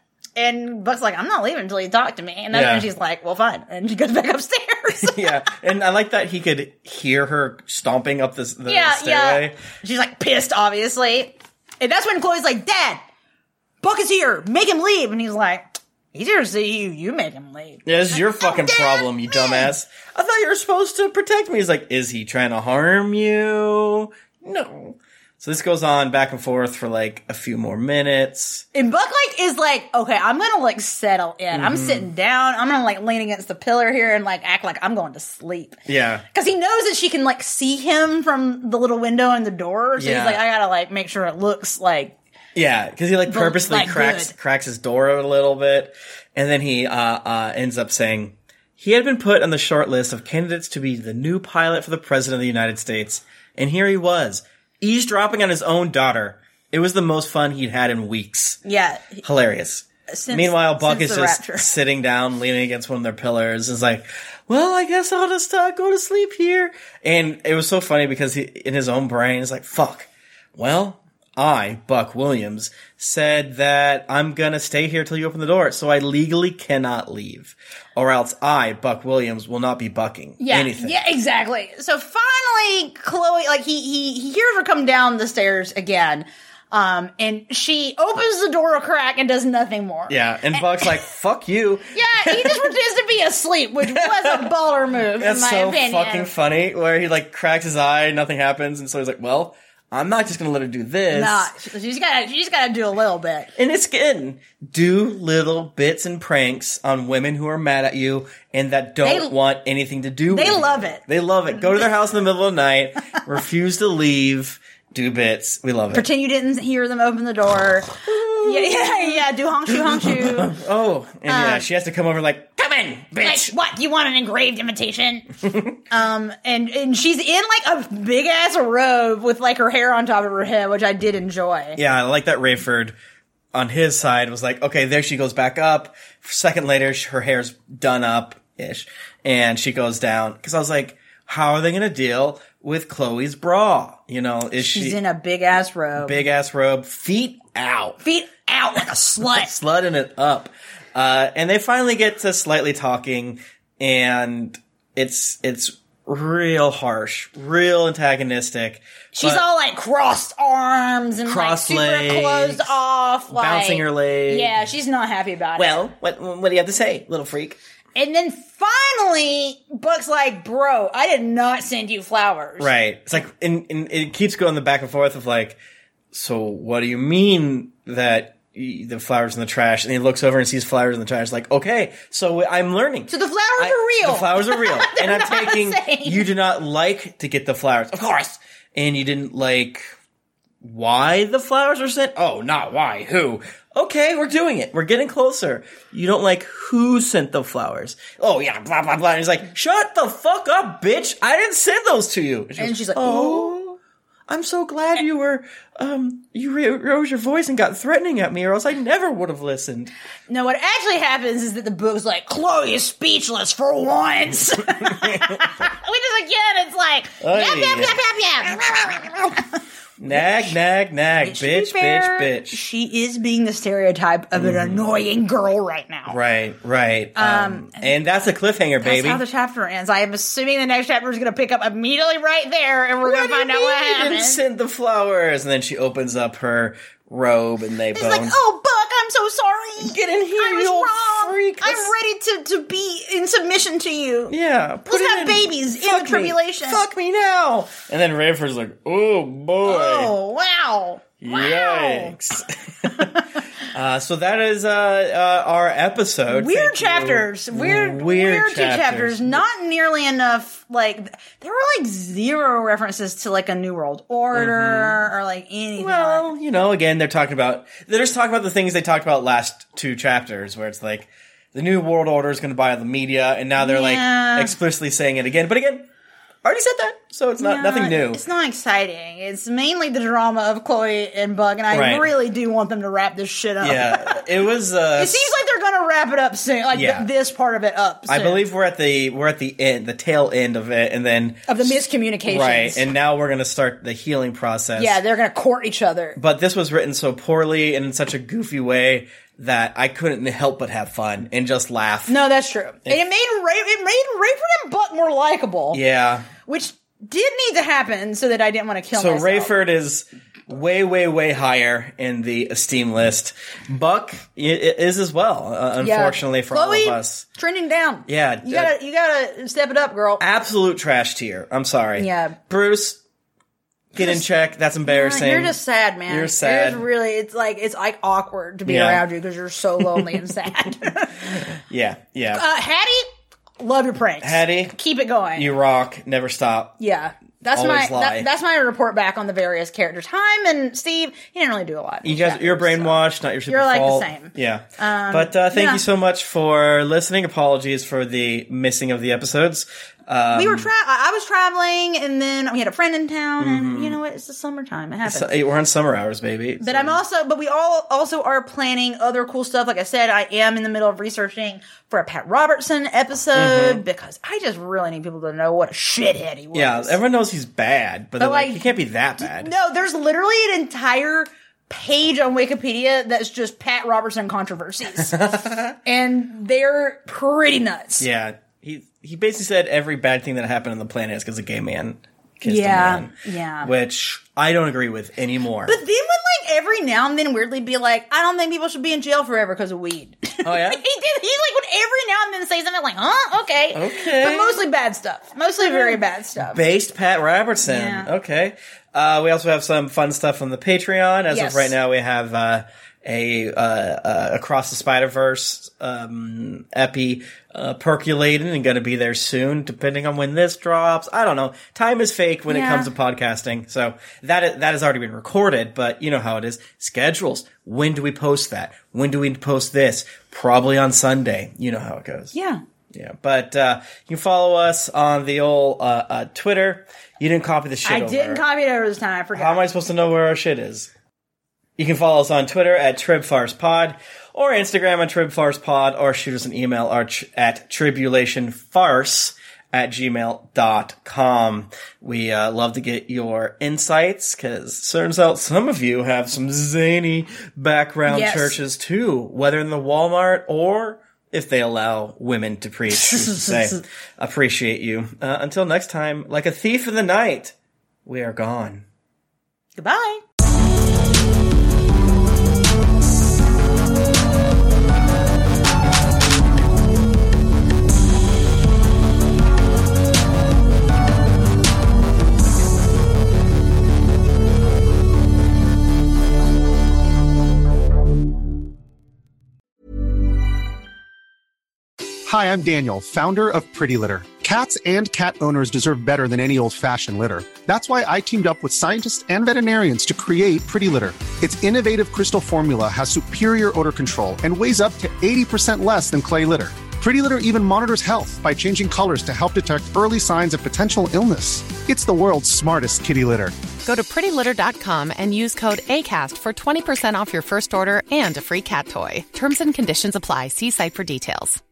And Buck's like, I'm not leaving until you talk to me. And then Yeah. she's like, well, fine. And she goes back upstairs. Yeah, and I like that he could hear her stomping up this, the yeah, stairway. yeah. She's, like, pissed, obviously. And that's when Chloe's like, Dad, Buck is here. Make him leave. And he's like, he's here to see you. You make him leave. Yeah, this is your fucking Dad, problem, you man. dumbass. I thought you were supposed to protect me. He's like, is he trying to harm you? No. So this goes on back and forth for like a few more minutes. And Buck, like, is like, okay, I'm gonna, like, settle in. I'm Mm-hmm. sitting down. I'm gonna, like, lean against the pillar here and, like, act like I'm going to sleep. Yeah. Because he knows that she can, like, see him from the little window in the door. So Yeah. he's like, I gotta, like, make sure it looks like... Yeah, because he like But, purposely like, cracks good. cracks his door a little bit, and then he uh, uh, ends up saying he had been put on the short list of candidates to be the new pilot for the president of the United States, and here he was, eavesdropping on his own daughter. It was the most fun he'd had in weeks. Yeah. Hilarious. Since- Meanwhile, Buck since is the just rapture. sitting down, leaning against one of their pillars. Is like, well, I guess I'll just uh, go to sleep here. And it was so funny because he, in his own brain, he's like, fuck. Well, I, Buck Williams, said that I'm gonna stay here till you open the door, so I legally cannot leave. Or else I, Buck Williams, will not be bucking Yeah, anything. yeah, exactly. So finally, Chloe, like, he, he, he hears her come down the stairs again. Um, and she opens the door a crack and does nothing more. Yeah, and Buck's like, fuck you. Yeah, he just pretends to be asleep, which was a baller move, That's in my so opinion. fucking funny, where he like cracks his eye, nothing happens, and so he's like, well, I'm not just gonna let her do this. Nah, she's gotta, she's gotta do a little bit. And it's good. Do little bits and pranks on women who are mad at you and that don't They- want anything to do with they you. love it. They love it. Go to their house in the middle of the night, refuse to leave, do bits. We love it. Pretend you didn't hear them open the door. Yeah, yeah, yeah, do honk shoe, honk shoe. Oh, and yeah, Um, she has to come over like, come in, Like, bitch. what? You want an engraved imitation? um, and, and she's in, like, a big-ass robe with, like, her hair on top of her head, which I did enjoy. Yeah, I like that Rayford on his side was like, okay, there she goes back up. A second later, sh- her hair's done up-ish, and she goes down. Because I was like, how are they going to deal with Chloe's bra? You know, is She's she in a big-ass robe. big-ass robe, feet out. Feet out like a slut. Sludding it up. Uh, and they finally get to slightly talking, and it's it's real harsh, real antagonistic. She's but all, like, crossed arms and, Crossed like, super legs, closed off. Like, bouncing her leg. Yeah, she's not happy about it. Well, what what do you have to say, little freak? And then finally, Buck's like, bro, I did not send you flowers. Right. It's like, and, and it keeps going the back and forth of like, so what do you mean that y- the flowers in the trash? And he looks over and sees flowers in the trash. Like, okay, so I'm learning. So the flowers I- are real. The flowers are real. And I'm not taking, insane. you do not like to get the flowers. Of course. And you didn't like why the flowers were sent? Oh, not why. Who? Okay, we're doing it. We're getting closer. You don't like who sent the flowers. Oh, yeah, blah, blah, blah. And he's like, shut the fuck up, bitch. I didn't send those to you. And, she And goes, she's like, oh, I'm so glad you were, um, you re- rose your voice and got threatening at me, or else I never would have listened. No, what actually happens is that the book's like, Chloe is speechless for once. Which is again, it's like, yap, yap, yap, yap, yap. Nag, nag, nag, To be bitch, fair, bitch, bitch. She is being the stereotype of an annoying girl right now. Right, right. Um, and that's a cliffhanger, That's baby. how the chapter ends. I am assuming the next chapter is going to pick up immediately right there, and we're going to What do find you out what mean you didn't happens. send the flowers? And then she opens up her robe and they He's bone. like, oh, Buck, I'm so sorry. Get in here, I was you old wrong. freak. I'm Let's- ready to, to be in submission to you. Yeah, put Let's it have in. babies in Fuck the me. tribulation. Fuck me now. And then Rayford's like, oh boy. Oh, wow. Wow. Yikes. uh, so that is uh, uh, our episode. Weird Thank you. chapters. Weird, Weird weird, two chapters. chapters. Not nearly enough. Like, there were like zero references to like a New World Order or like anything. Well, you know, again, they're talking about, they're just talking about the things they talked about last two chapters, where it's like, the New World Order is going to buy the media, and now they're Yeah. like explicitly saying it again. But again, already said that, so it's not Yeah, nothing new. It's not exciting. It's mainly the drama of Chloe and Buck, and I Right. really do want them to wrap this shit up. Yeah, it was. Uh, It seems like they're gonna wrap it up soon, like Yeah. th- this part of it up. I soon. believe we're at the we're at the end, the tail end of it, and then of the miscommunications, right, and now we're going to start the healing process. yeah, they're gonna court each other. But this was written so poorly and in such a goofy way that I couldn't help but have fun and just laugh. No, that's true. And it made Ray- it made Rayford and Buck more likable. Yeah. Which did need to happen so that I didn't want to kill So myself. Rayford is way, way, way higher in the esteem list. Buck i- i- is as well, uh, Yeah. unfortunately for Chloe, all of us. trending down. Yeah. You uh, gotta, you gotta step it up, girl. absolute trash tier. I'm sorry. Yeah. Bruce, get in check. That's embarrassing. You're just sad, man. You're sad. It's really, it's like, it's like awkward to be Yeah. around you because you're so lonely and sad. Yeah, yeah. Uh, Hattie, love your pranks. Hattie, Keep it going. you rock. Never stop. yeah. That's Always my lie. that, that's my report back on the various characters. Time and Steve, he didn't really do a lot. in You these guys, chapters, you're so. brainwashed, not your super You're like the fault. same. Yeah. Um, but uh, thank yeah. you so much for listening. Apologies for the missing of the episodes. Um, We were tra- I I was traveling, and then we had a friend in town, and you know what? It's the summertime. It happens. so- hey, we're on summer hours, baby. But I'm also, but we all also are planning other cool stuff. Like I said, I am in the middle of researching for a Pat Robertson episode because I just really need people to know what a shithead he was. Yeah, everyone knows he's bad, but, they're like, like, he can't be that bad. No, there's literally an entire page on Wikipedia that's just Pat Robertson controversies, and they're pretty nuts. Yeah, he he basically said every bad thing that happened on the planet is because a gay man kissed Yeah, a man. yeah. Which I don't agree with anymore. But then when like every now and then weirdly be like, I don't think people should be in jail forever because of weed. Oh, yeah? he did. He like would every now and then say something like, huh, okay, Okay. but mostly bad stuff. Mostly very bad stuff. Based Pat Robertson. Yeah. Okay. Uh, we also have some fun stuff on the Patreon. As Yes. of right now, we have uh, a uh, uh, Across the Spider-Verse um, epi uh, percolating and going to be there soon, depending on when this drops. I don't know. Time is fake when Yeah. it comes to podcasting. So that is, that has already been recorded, but you know how it is. Schedules. When do we post that? When do we post this? Probably on Sunday. You know how it goes. Yeah. Yeah, but uh, you can follow us on the old uh, uh, Twitter. You didn't copy the shit I over. didn't copy it over this time. I forgot. How am I supposed to know where our shit is? You can follow us on Twitter at TribFarcePod or Instagram at TribFarcePod or shoot us an email arch at tribulationfarce at gmail dot com. We uh, love to get your insights because turns out some of you have some zany background Yes. churches too, whether in the Walmart or if they allow women to preach. we should say. Appreciate you. Uh, until next time, like a thief in the night, we are gone. Goodbye. Hi, I'm Daniel, founder of Pretty Litter. Cats and cat owners deserve better than any old-fashioned litter. That's why I teamed up with scientists and veterinarians to create Pretty Litter. Its innovative crystal formula has superior odor control and weighs up to eighty percent less than clay litter. Pretty Litter even monitors health by changing colors to help detect early signs of potential illness. It's the world's smartest kitty litter. Go to pretty litter dot com and use code ACAST for twenty percent off your first order and a free cat toy. Terms and conditions apply. See site for details.